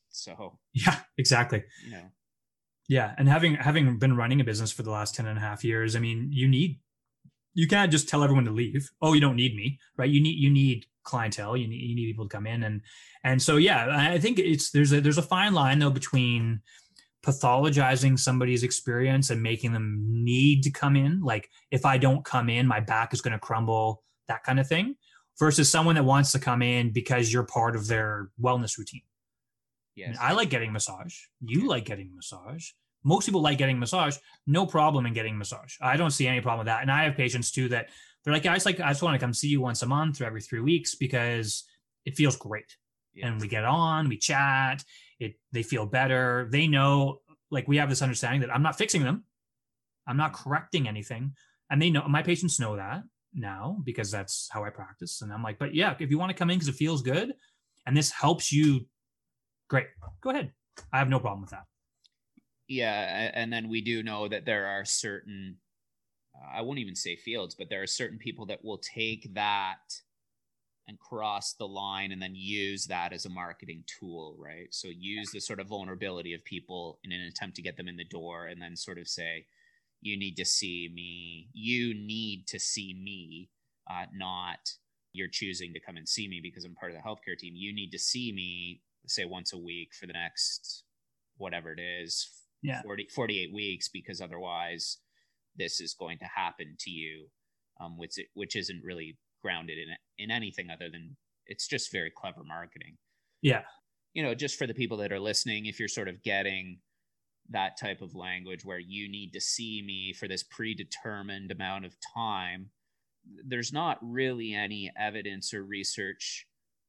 So, Yeah, exactly. you know, Yeah. And having been running a business for the last 10 and a half years, I mean, you can't just tell everyone to leave. Oh, you don't need me, right? You need clientele. You need people to come in. And so, yeah, I think there's a fine line though between pathologizing somebody's experience and making them need to come in. Like, if I don't come in, my back is going to crumble, that kind of thing, versus someone that wants to come in because you're part of their wellness routine. I mean, yes. I like getting massage. You Yeah. like getting massage. Most people like getting massage. No problem in getting massage. I don't see any problem with that. And I have patients too that they're like, I just want to come see you once a month or every 3 weeks because it feels great. Yeah. And we get on, we chat. They feel better. They know, like, we have this understanding that I'm not fixing them. I'm not correcting anything. And they know, my patients know that now because that's how I practice. And I'm like, but yeah, if you want to come in because it feels good and this helps you, great, go ahead. I have no problem with that. Yeah. And then we do know that there are certain, I won't even say fields, but there are certain people that will take that and cross the line and then use that as a marketing tool, right? So use the sort of vulnerability of people in an attempt to get them in the door and then sort of say, you need to see me. You need to see me, not you're choosing to come and see me because I'm part of the healthcare team. You need to see me, say, once a week for the next, whatever it is, Yeah. 48 weeks, because otherwise this is going to happen to you, which isn't really grounded in anything other than it's just very clever marketing. Yeah. Just for the people that are listening, if you're sort of getting that type of language where you need to see me for this predetermined amount of time, there's not really any evidence or research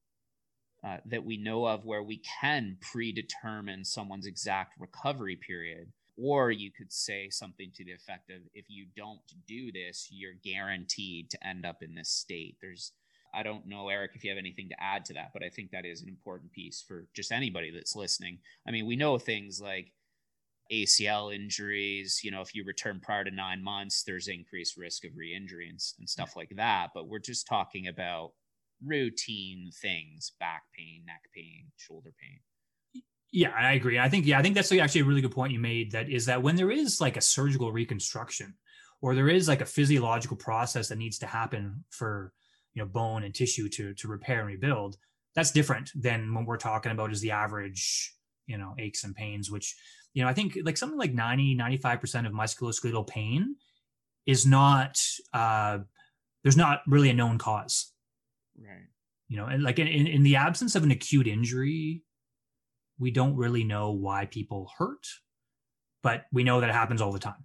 that we know of where we can predetermine someone's exact recovery period. Or you could say something to the effect of, if you don't do this, you're guaranteed to end up in this state. I don't know, Eric, if you have anything to add to that, but I think that is an important piece for just anybody that's listening. I mean, we know things like ACL injuries, if you return prior to 9 months, there's increased risk of re-injury and stuff like that. But we're just talking about routine things: back pain, neck pain, shoulder pain. Yeah, I agree. I think that's actually a really good point you made. That is that when there is like a surgical reconstruction, or there is like a physiological process that needs to happen for bone and tissue to repair and rebuild, that's different than when we're talking about is the average aches and pains, which I think like something like 90-95% of musculoskeletal pain is not there's not really a known cause, right? And like in the absence of an acute injury, we don't really know why people hurt, but we know that it happens all the time.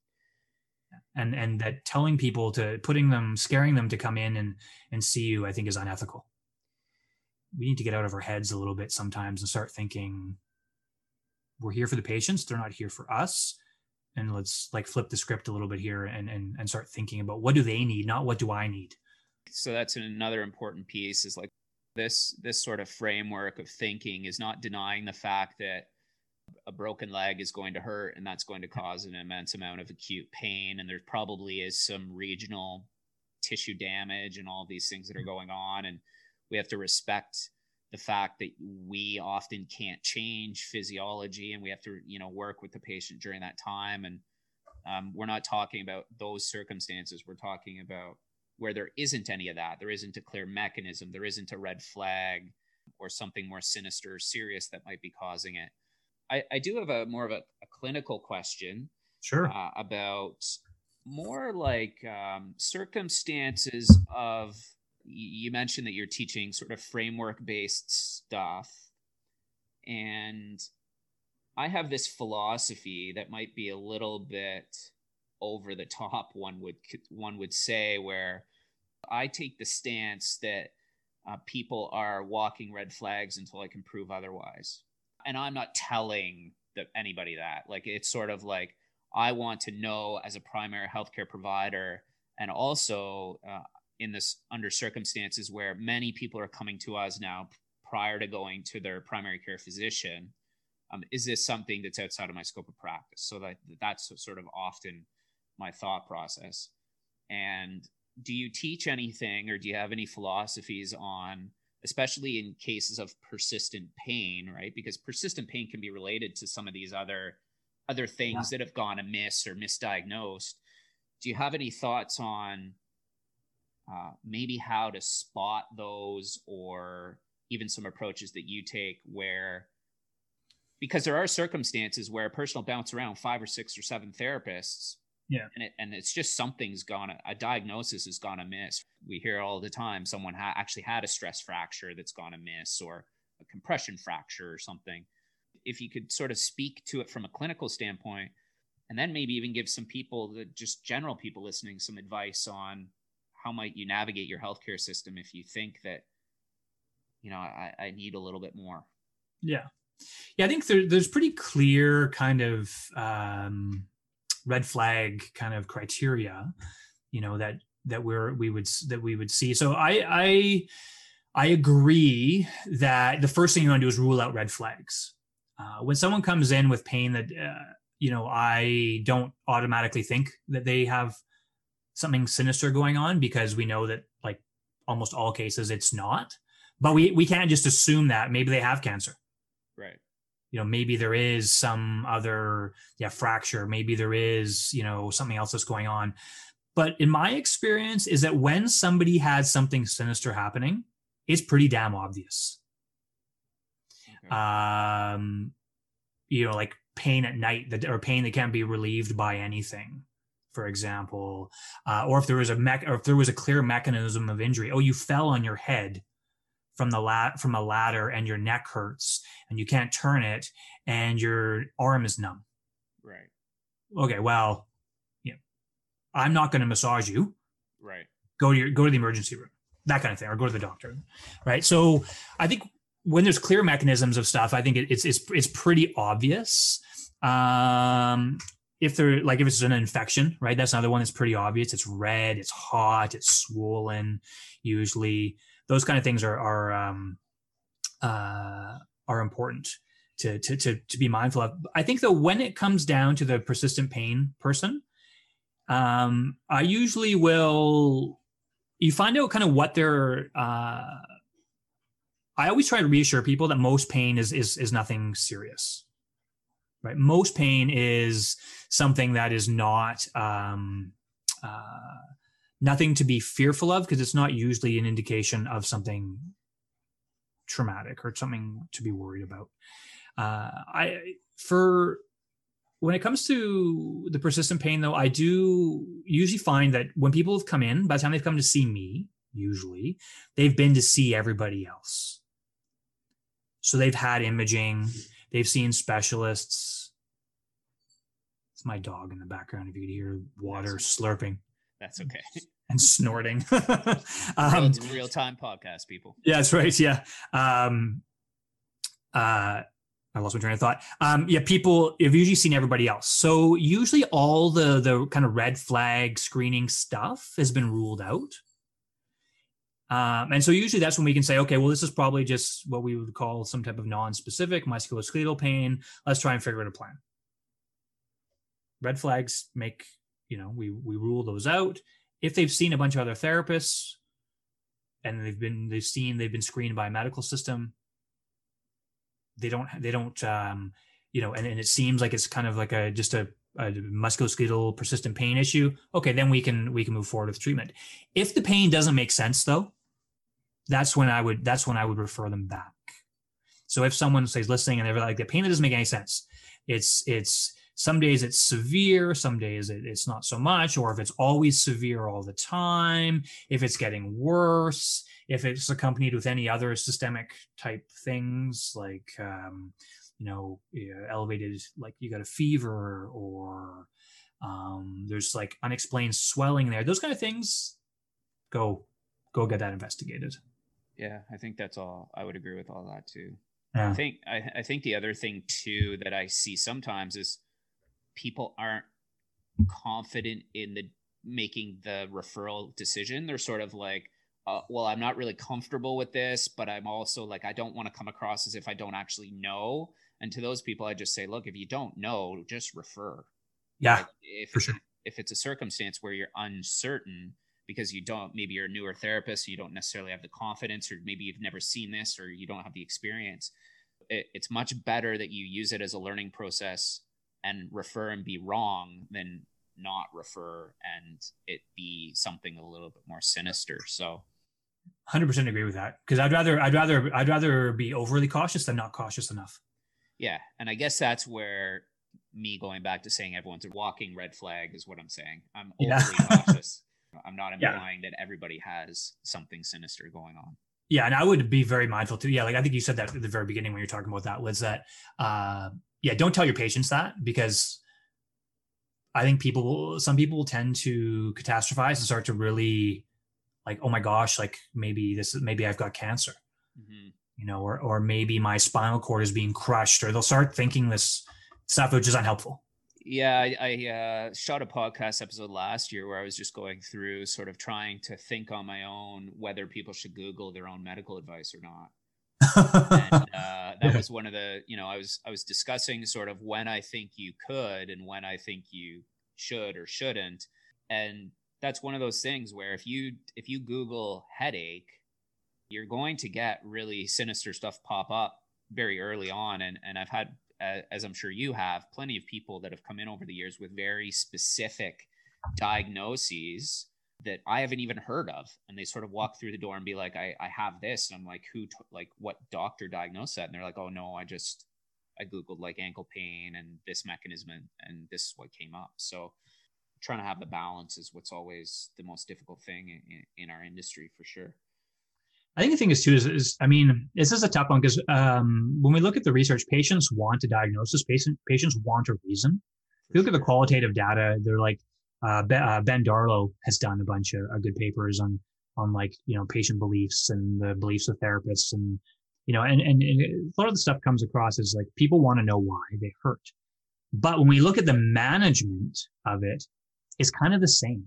And that telling people scaring them to come in and see you, I think, is unethical. We need to get out of our heads a little bit sometimes and start thinking, we're here for the patients. They're not here for us. And let's like flip the script a little bit here and start thinking about what do they need, not what do I need. So that's another important piece, is like this sort of framework of thinking is not denying the fact that a broken leg is going to hurt and that's going to cause an immense amount of acute pain. And there probably is some regional tissue damage and all these things that are going on. And we have to respect the fact that we often can't change physiology, and we have to, work with the patient during that time. And we're not talking about those circumstances. We're talking about where there isn't any of that. There isn't a clear mechanism. There isn't a red flag or something more sinister or serious that might be causing it. I do have more of a clinical question. Sure. About more like circumstances of, you mentioned that you're teaching sort of framework-based stuff. And I have this philosophy that might be a little bit over the top, one would say, where I take the stance that people are walking red flags until I can prove otherwise. And I'm not telling anybody that. Like, it's sort of like, I want to know as a primary healthcare provider, and also under circumstances where many people are coming to us now prior to going to their primary care physician, is this something that's outside of my scope of practice? So that's sort of often my thought process. And do you teach anything, or do you have any philosophies on especially in cases of persistent pain, right? Because persistent pain can be related to some of these other things that have gone amiss or misdiagnosed. Do you have any thoughts on maybe how to spot those, or even some approaches that you take where, because there are circumstances where a person will bounce around 5 or 6 or 7 therapists, and it's just something's gone, a diagnosis has gone amiss. We hear all the time someone actually had a stress fracture that's gone amiss, or a compression fracture or something. If you could sort of speak to it from a clinical standpoint, and then maybe even give some people, just general people listening, some advice on how might you navigate your healthcare system if you think that, I need a little bit more. Yeah. I think there's pretty clear kind of red flag kind of criteria, that we would see. So I agree that the first thing you want to do is rule out red flags. When someone comes in with pain that, I don't automatically think that they have something sinister going on, because we know that, like, almost all cases it's not. But we can't just assume that maybe they have cancer. Right. Maybe there is some other fracture. Maybe there is, something else that's going on. But in my experience is that when somebody has something sinister happening, it's pretty damn obvious. Okay. Like pain at night, or pain that can't be relieved by anything, for example, or if there was a clear mechanism of injury. Oh, you fell on your head from a ladder and your neck hurts and you can't turn it and your arm is numb. Right. Okay, well, I'm not going to massage you. Right. Go to the emergency room, that kind of thing, or go to the doctor. Right. So I think when there's clear mechanisms of stuff, I think it's pretty obvious. If it's an infection, right, that's another one that's pretty obvious. It's red, it's hot, it's swollen. Usually, those kind of things are important to be mindful of. I think though, when it comes down to the persistent pain person, I usually will. You find out kind of what they're. I always try to reassure people that most pain is nothing serious. Right. Most pain is something that is not nothing to be fearful of, because it's not usually an indication of something traumatic or something to be worried about. When it comes to the persistent pain, though, I do usually find that when people have come in, by the time they've come to see me, usually they've been to see everybody else. So they've had imaging. They've seen specialists. It's my dog in the background. If you could hear water slurping. That's okay. And snorting. Real-time podcast, people. Yeah, that's right. Yeah. I lost my train of thought. People have usually seen everybody else. So usually all the kind of red flag screening stuff has been ruled out. And so usually that's when we can say, okay, well, this is probably just what we would call some type of non-specific musculoskeletal pain. Let's try and figure out a plan. Red flags make, we rule those out. If they've seen a bunch of other therapists and they've been screened by a medical system, they don't, and it seems like it's kind of like a musculoskeletal persistent pain issue. Okay, then we can move forward with treatment. If the pain doesn't make sense, though, that's when I would refer them back. So if someone says listening and they're like, the pain that doesn't make any sense, it's some days it's severe, some days it's not so much, or if it's always severe all the time, if it's getting worse, if it's accompanied with any other systemic type things like, elevated, like you got a fever, or there's like unexplained swelling there, those kind of things, go get that investigated. Yeah, I think that's all. I would agree with all that too. Yeah. I think the other thing too that I see sometimes is people aren't confident in making the referral decision. They're sort of like, well, I'm not really comfortable with this, but I'm also like, I don't want to come across as if I don't actually know. And to those people, I just say, look, if you don't know, just refer. Yeah, like for sure. If it's a circumstance where you're uncertain, because maybe you're a newer therapist, you don't necessarily have the confidence, or maybe you've never seen this, or you don't have the experience. It's much better that you use it as a learning process and refer and be wrong than not refer and it be something a little bit more sinister. So 100% agree with that, because I'd rather be overly cautious than not cautious enough. Yeah, and I guess that's where me going back to saying everyone's a walking red flag is what I'm saying. I'm overly cautious. I'm not implying that everybody has something sinister going on. Yeah, and I would be very mindful too. Yeah, like I think you said that at the very beginning when you're talking about that, was that don't tell your patients that, because I think some people will tend to catastrophize and start to really like, oh my gosh, like maybe I've got cancer, or maybe my spinal cord is being crushed, or they'll start thinking this stuff, which is unhelpful. Yeah, I shot a podcast episode last year where I was just going through sort of trying to think on my own whether people should Google their own medical advice or not. And that was one of the, I was discussing sort of when I think you could and when I think you should or shouldn't. And that's one of those things where if you Google headache, you're going to get really sinister stuff pop up very early on. And I've had, as I'm sure you have, plenty of people that have come in over the years with very specific diagnoses that I haven't even heard of. And they sort of walk through the door and be like, I have this. And I'm like, what doctor diagnosed that? And they're like, oh no, I Googled like ankle pain and this mechanism and this is what came up. So trying to have the balance is what's always the most difficult thing in our industry, for sure. I think the thing is too is I mean, this is a tough one, because when we look at the research, patients want a diagnosis. Patients want a reason. If you look at the qualitative data, they're like Ben Darlow has done a bunch of good papers on like, patient beliefs and the beliefs of therapists, and and a lot of the stuff comes across as like people want to know why they hurt, but when we look at the management of it, it's kind of the same.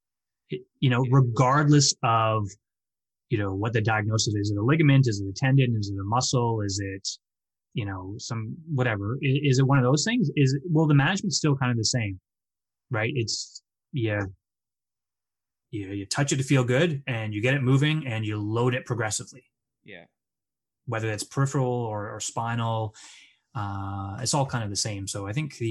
Regardless of what the diagnosis is. Is it a ligament? Is it a tendon? Is it a muscle? Is it, some whatever? Is it one of those things? The management's still kind of the same, right? It's, you touch it to feel good and you get it moving and you load it progressively. Yeah. Whether it's peripheral or spinal, it's all kind of the same. So I think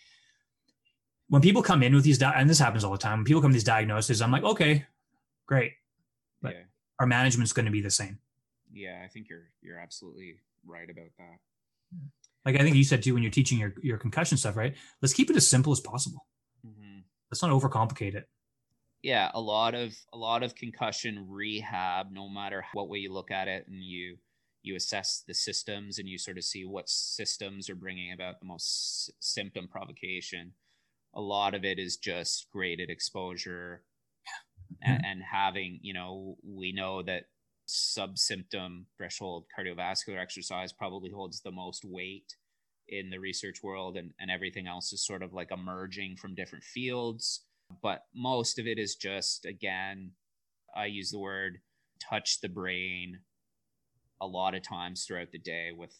when people come in with these, and this happens all the time, when people come with these diagnoses, I'm like, okay, great. But our management's going to be the same. Yeah, I think you're absolutely right about that. Like I think you said too, when you're teaching your concussion stuff, right? Let's keep it as simple as possible. Mm-hmm. Let's not overcomplicate it. Yeah, a lot of concussion rehab, no matter what way you look at it, and you assess the systems and you sort of see what systems are bringing about the most symptom provocation. A lot of it is just graded exposure. And having, we know that subsymptom threshold cardiovascular exercise probably holds the most weight in the research world, and everything else is sort of like emerging from different fields. But most of it is just, again, I use the word touch the brain a lot of times throughout the day with,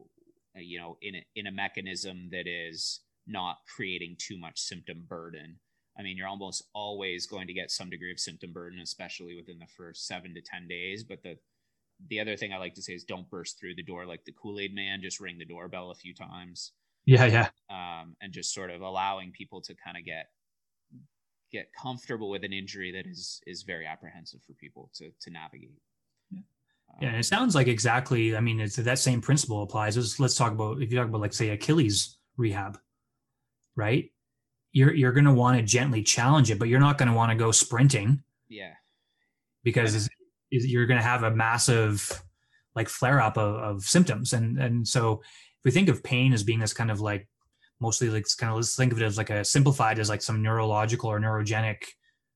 in a mechanism that is not creating too much symptom burden. I mean, you're almost always going to get some degree of symptom burden, especially within the first 7 to 10 days. But the other thing I like to say is don't burst through the door like the Kool-Aid man. Just ring the doorbell a few times. Yeah. And just sort of allowing people to kind of get comfortable with an injury that is very apprehensive for people to navigate. Yeah, and it sounds like exactly. I mean, it's that same principle applies. Let's talk about, if you talk about like say Achilles rehab, right? You're going to want to gently challenge it, but you're not going to want to go sprinting. Yeah. Because you're going to have a massive like flare up of symptoms. And so if we think of pain as being this kind of like, mostly like kind of, let's think of it as like a simplified as like some neurological or neurogenic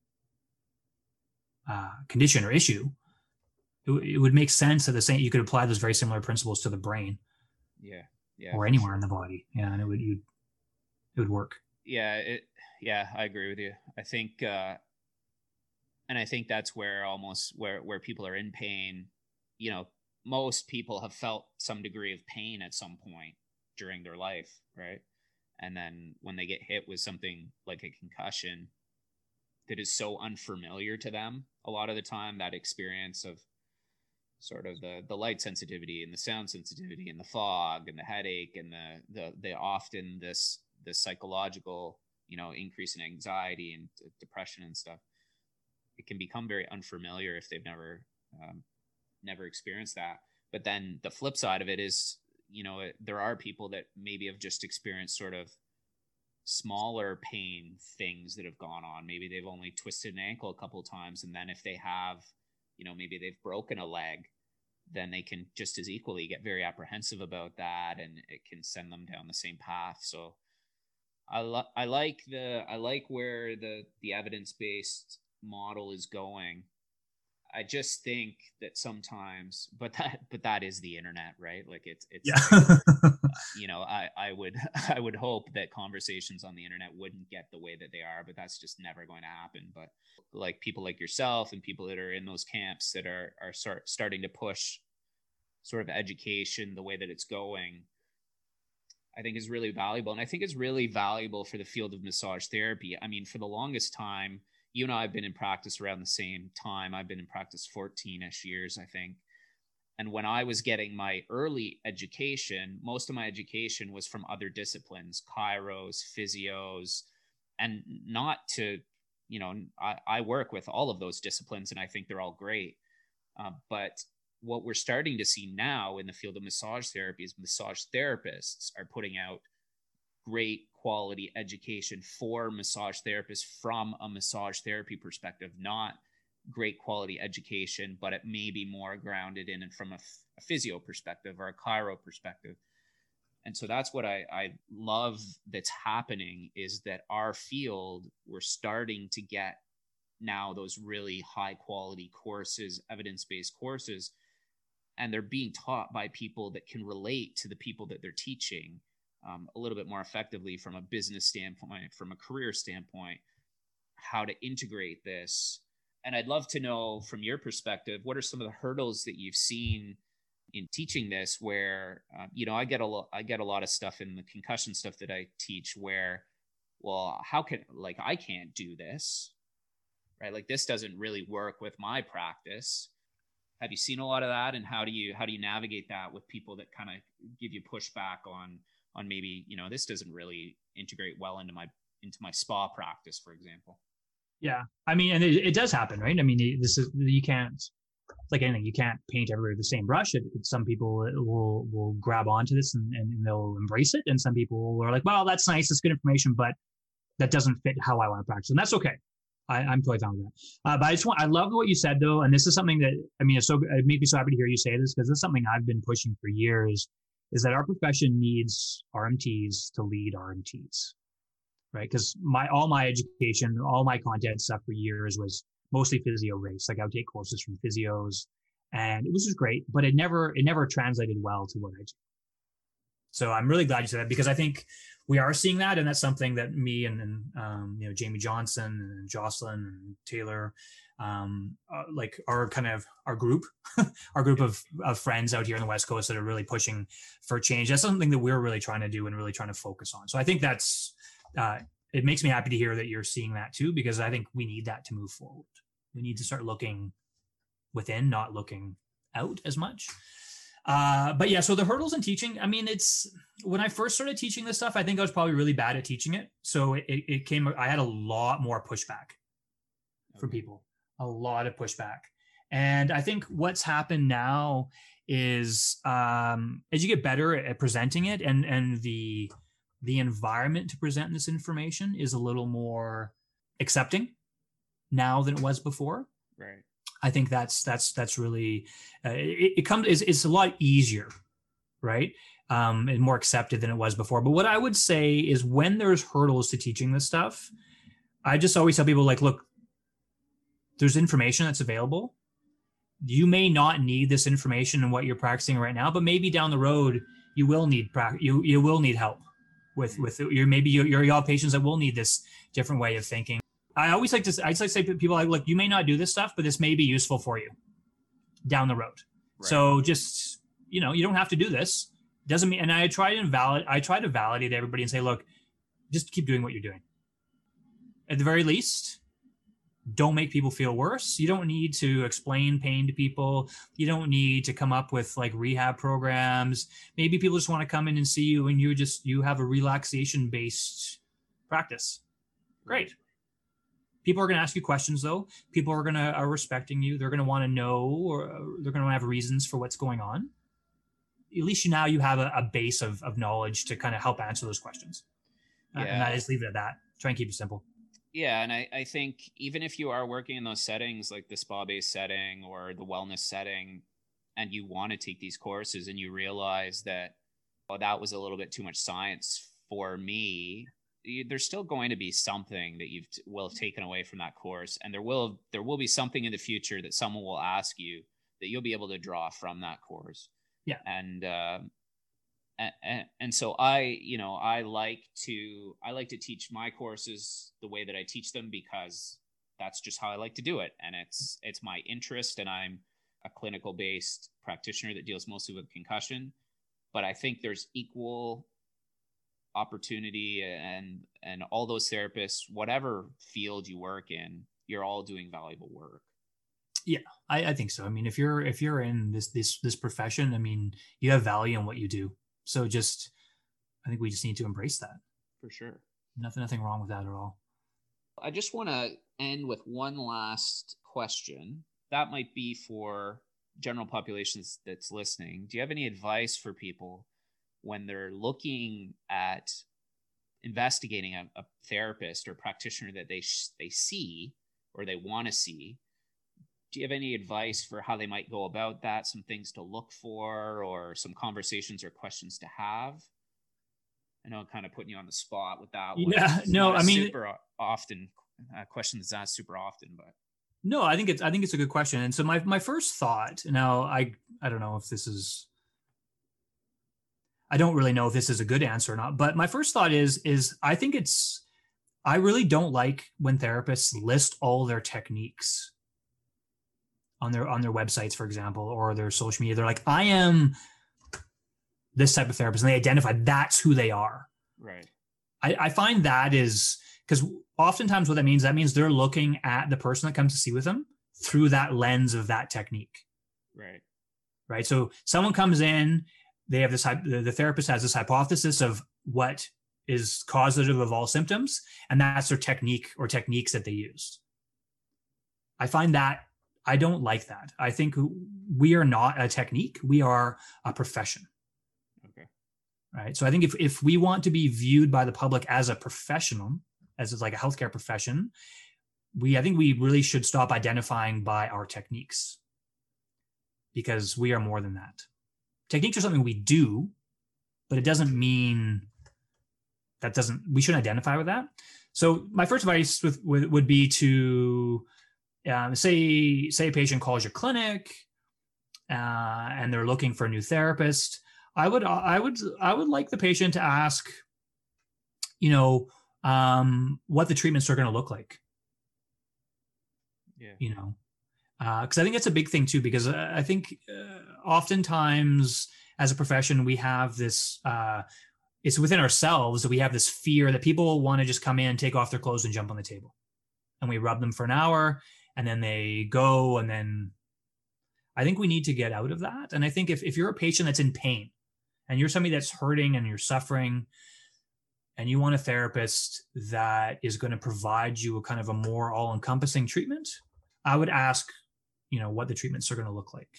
condition or issue, it would make sense that you could apply those very similar principles to the brain. Yeah. Or anywhere in the body. Yeah. And it would work. Yeah, I agree with you. I think, and I think that's where almost where people are in pain. Most people have felt some degree of pain at some point during their life, right? And then when they get hit with something like a concussion, that is so unfamiliar to them a lot of the time, that experience of sort of the light sensitivity and the sound sensitivity and the fog and the headache and the often this psychological, increase in anxiety and depression and stuff. It can become very unfamiliar if they've never experienced that. But then the flip side of it is, there are people that maybe have just experienced sort of smaller pain things that have gone on. Maybe they've only twisted an ankle a couple of times, and then if they have, maybe they've broken a leg, then they can just as equally get very apprehensive about that, and it can send them down the same path. So I like where the evidence-based model is going. I just think that sometimes, but that is the internet, right? Like it's yeah. Like, I would hope that conversations on the internet wouldn't get the way that they are, but that's just never going to happen. But like people like yourself and people that are in those camps that are starting to push sort of education the way that it's going, I think is really valuable. And I think it's really valuable for the field of massage therapy. I mean, for the longest time, you and I have been in practice around the same time. I've been in practice 14-ish years, I think. And when I was getting my early education, most of my education was from other disciplines, chiros, physios, and not to, I work with all of those disciplines and I think they're all great. But what we're starting to see now in the field of massage therapy is massage therapists are putting out great quality education for massage therapists from a massage therapy perspective, not great quality education, but it may be more grounded in and from a physio perspective or a chiro perspective. And so that's what I love that's happening, is that our field, we're starting to get now those really high quality courses, evidence-based courses, and they're being taught by people that can relate to the people that they're teaching a little bit more effectively from a business standpoint, from a career standpoint, how to integrate this. And I'd love to know from your perspective, what are some of the hurdles that you've seen in teaching this, where, I get a lot of stuff in the concussion stuff that I teach where, well, I can't do this, right? Like this doesn't really work with my practice. Have you seen a lot of that? And how do you navigate that with people that kind of give you pushback on maybe, this doesn't really integrate well into my spa practice, for example? Yeah. I mean, and it does happen, right? I mean, you can't, like anything, you can't paint everybody with the same brush. Some people will grab onto this and they'll embrace it. And some people are like, well, that's nice. It's good information, but that doesn't fit how I want to practice. And that's okay. I'm totally fine with that. But I love what you said though. And this is something that, I mean, it made me so happy to hear you say this, because it's something I've been pushing for years, is that our profession needs RMTs to lead RMTs, right? Because all my education, all my content stuff for years was mostly physio based. Like I would take courses from physios, and it was just great, but it never translated well to what I do. So I'm really glad you said that, because I think we are seeing that, and that's something that me and Jamie Johnson and Jocelyn and Taylor, like our group, our group of friends out here on the West Coast that are really pushing for change. That's something that we're really trying to do and really trying to focus on. So I think that's it makes me happy to hear that you're seeing that too, because I think we need that to move forward. We need to start looking within, not looking out as much. But yeah, so the hurdles in teaching, I mean, when I first started teaching this stuff, I think I was probably really bad at teaching it. So I had a lot more pushback from people, a lot of pushback. And I think what's happened now is, as you get better at presenting it, and the environment to present this information is a little more accepting now than it was before. Right. I think that's really it's a lot easier, right? And more accepted than it was before. But what I would say is, when there's hurdles to teaching this stuff, I just always tell people, like, look, there's information that's available. You may not need this information in what you're practicing right now, but maybe down the road you will need you will need help with you'll have patients that will need this different way of thinking. I like to say to people, like, look, you may not do this stuff, but this may be useful for you down the road. Right. So just, you don't have to do this. Doesn't mean, and I try to validate everybody and say, look, just keep doing what you're doing. At the very least, don't make people feel worse. You don't need to explain pain to people. You don't need to come up with like rehab programs. Maybe people just want to come in and see you and you have a relaxation based practice. Great. People are going to ask you questions though. People are respecting you. They're going to want to know, or they're going to have reasons for what's going on. At least now you have a base of knowledge to kind of help answer those questions. And I just leave it at that. Try and keep it simple. Yeah. And I think even if you are working in those settings, like the spa-based setting or the wellness setting, and you want to take these courses and you realize that, well, that was a little bit too much science for me, there's still going to be something that will have taken away from that course. And there will be something in the future that someone will ask you that you'll be able to draw from that course. Yeah. And so I like to teach my courses the way that I teach them, because that's just how I like to do it. And it's my interest, and I'm a clinical based practitioner that deals mostly with concussion, but I think there's equal opportunity, and all those therapists, whatever field you work in, you're all doing valuable work. Yeah, I think so. I mean, if you're in this profession, I mean, you have value in what you do. So I think we just need to embrace that. For sure. Nothing wrong with that at all. I just want to end with one last question. That might be for general populations that's listening. Do you have any advice for people when they're looking at investigating a therapist or practitioner that they see or they want to see? Do you have any advice for how they might go about that? Some things to look for, or some conversations or questions to have? I know I'm kind of putting you on the spot with that one. Yeah, no, I mean, super often question that's asked super often, but no, I think it's a good question. And so my first thought, now I don't know if this is, I don't really know if this is a good answer or not, but my first thought is I really don't like when therapists list all their techniques on their websites, for example, or their social media. They're like, I am this type of therapist, and they identify that's who they are. Right. I find that is, because oftentimes what that means they're looking at the person that comes to see with them through that lens of that technique. Right. Right. So someone comes in, they have the therapist has this hypothesis of what is causative of all symptoms, and that's their technique or techniques that they use. I find that I don't like that. I think we are not a technique. We are a profession. Okay. Right. So I think if we want to be viewed by the public as a professional, as it's like a healthcare profession, I think we really should stop identifying by our techniques, because we are more than that. Techniques are something we do, but it doesn't mean we shouldn't identify with that. So my first advice would be to say a patient calls your clinic and they're looking for a new therapist. I would like the patient to ask, what the treatments are going to look like. Yeah. Because I think that's a big thing too, because I think oftentimes as a profession, we have this, it's within ourselves that we have this fear that people want to just come in, take off their clothes and jump on the table. And we rub them for an hour and then they go. And then I think we need to get out of that. And I think if you're a patient that's in pain and you're somebody that's hurting and you're suffering and you want a therapist that is going to provide you a kind of a more all-encompassing treatment, I would ask, what the treatments are going to look like.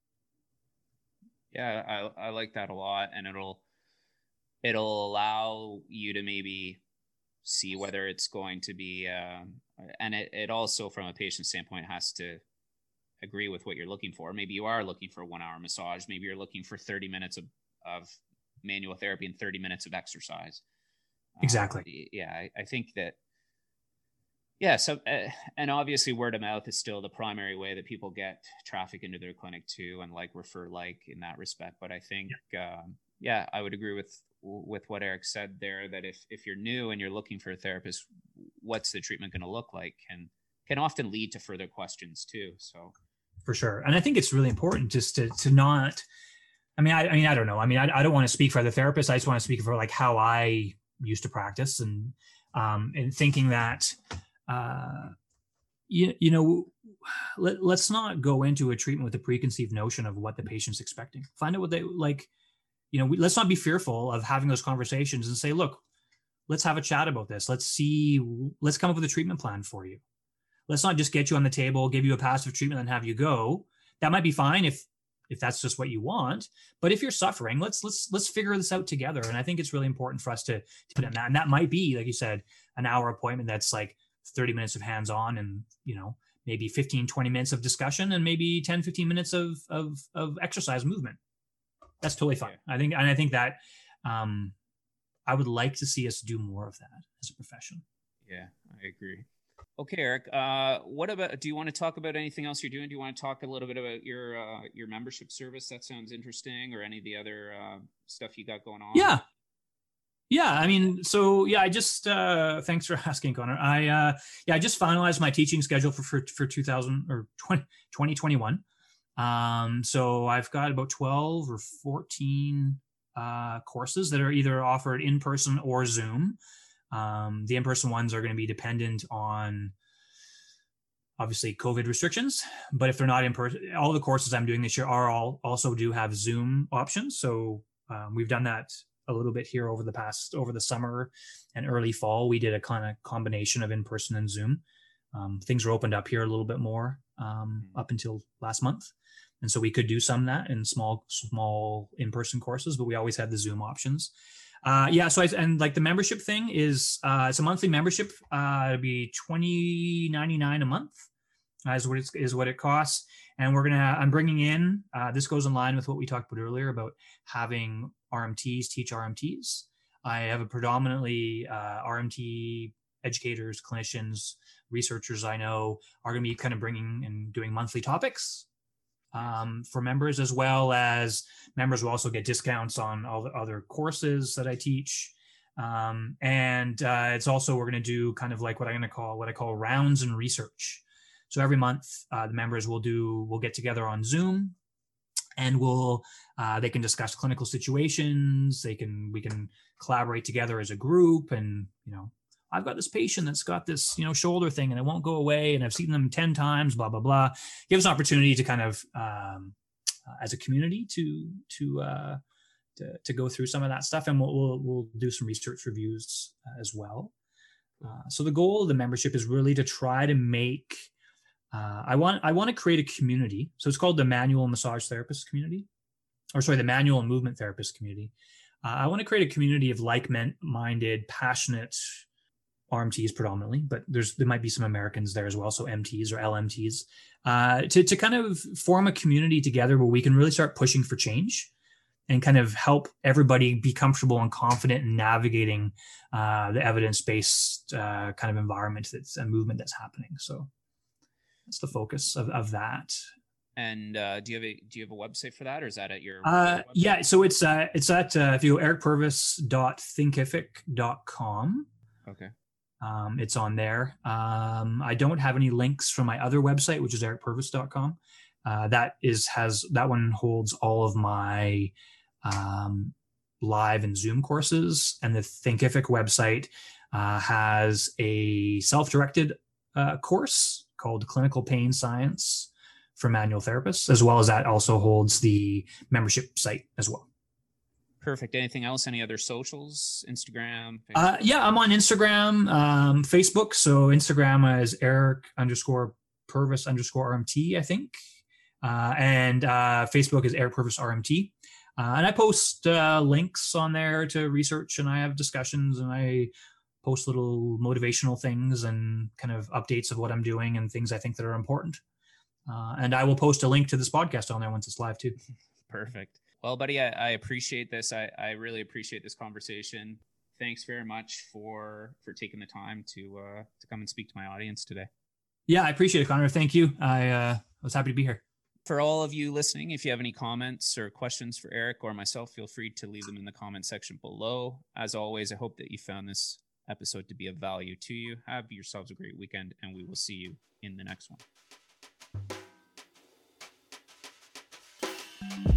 Yeah, I like that a lot. And it'll allow you to maybe see whether it's going to be, and it also from a patient standpoint has to agree with what you're looking for. Maybe you are looking for a 1 hour massage. Maybe you're looking for 30 minutes of manual therapy and 30 minutes of exercise. Exactly. I think that, yeah. So, and obviously word of mouth is still the primary way that people get traffic into their clinic too, and refer in that respect. But I think, I would agree with what Eric said there, that if you're new and you're looking for a therapist, what's the treatment going to look like can often lead to further questions too. So for sure. And I think it's really important just to not, I don't know. I don't want to speak for other therapists. I just want to speak for how I used to practice and thinking that, you know, let's not go into a treatment with a preconceived notion of what the patient's expecting. Find out what they like. You know, let's not be fearful of having those conversations and say, look, let's have a chat about this. Let's come up with a treatment plan for you. Let's not just get you on the table, give you a passive treatment and have you go. That might be fine if that's just what you want. But if you're suffering, let's figure this out together. And I think it's really important for us to put in that. And that might be, like you said, an hour appointment that's like 30 minutes of hands-on and, you know, maybe 15, 20 minutes of discussion and maybe 10, 15 minutes of exercise movement. That's totally fine. Yeah. I think that I would like to see us do more of that as a profession. Yeah, I agree. Okay, Eric, what about, do you want to talk about anything else you're doing? Do you want to talk a little bit about your membership service? That sounds interesting, or any of the other stuff you got going on? Yeah. I mean, so yeah, I just, thanks for asking, Connor. I just finalized my teaching schedule for 2021. So I've got about 12 or 14 courses that are either offered in person or Zoom. The in-person ones are going to be dependent on obviously COVID restrictions, but if they're not in person, all the courses I'm doing this year also do have Zoom options. So we've done that a little bit here over the summer and early fall. We did a kind of combination of in-person and Zoom. Things were opened up here a little bit more up until last month. And so we could do some of that in small in-person courses, but we always had the Zoom options. So like the membership thing is, it's a monthly membership. It'll be $20.99 a month is what it costs. And I'm bringing in, this goes in line with what we talked about earlier about having RMTs teach RMTs. I have a predominantly RMT educators, clinicians, researchers I know are going to be kind of bringing and doing monthly topics for members, as well as members will also get discounts on all the other courses that I teach. It's also, we're going to do kind of like what I call rounds in research. So every month, the members will get together on Zoom, and they can discuss clinical situations. We can collaborate together as a group, and, you know, I've got this patient that's got this, you know, shoulder thing and it won't go away, and I've seen them 10 times, blah, blah, blah. Give us an opportunity to kind of, as a community to go through some of that stuff. And we'll do some research reviews as well. So the goal of the membership is really to try to make, I want to create a community. So it's called the Manual Massage Therapist Community, the Manual and Movement Therapist Community. I want to create a community of like-minded, passionate RMTs predominantly, but there might be some Americans there as well, so MTs or LMTs, to kind of form a community together where we can really start pushing for change and kind of help everybody be comfortable and confident in navigating the evidence-based kind of environment that's a movement that's happening. So that's the focus of that. And do you have a website for that, or is that at your yeah, so it's at if you go ericpurvis.thinkific.com. Okay. It's on there. I don't have any links from my other website, which is ericpurvis.com. That one holds all of my live and Zoom courses, and the Thinkific website has a self-directed course called Clinical Pain Science for Manual Therapists, as well as that also holds the membership site as well. Perfect. Anything else? Any other socials? Instagram? Yeah, I'm on Instagram, Facebook. So Instagram is Eric_Purvis_RMT, I think. And Facebook is Eric Purvis RMT. And I post links on there to research, and I have discussions, and I post little motivational things and kind of updates of what I'm doing and things I think that are important. And I will post a link to this podcast on there once it's live too. Perfect. Well, buddy, I appreciate this. I really appreciate this conversation. Thanks very much for taking the time to come and speak to my audience today. Yeah, I appreciate it, Connor. Thank you. I was happy to be here. For all of you listening, if you have any comments or questions for Eric or myself, feel free to leave them in the comment section below. As always, I hope that you found this episode to be of value to you. Have yourselves a great weekend, and we will see you in the next one.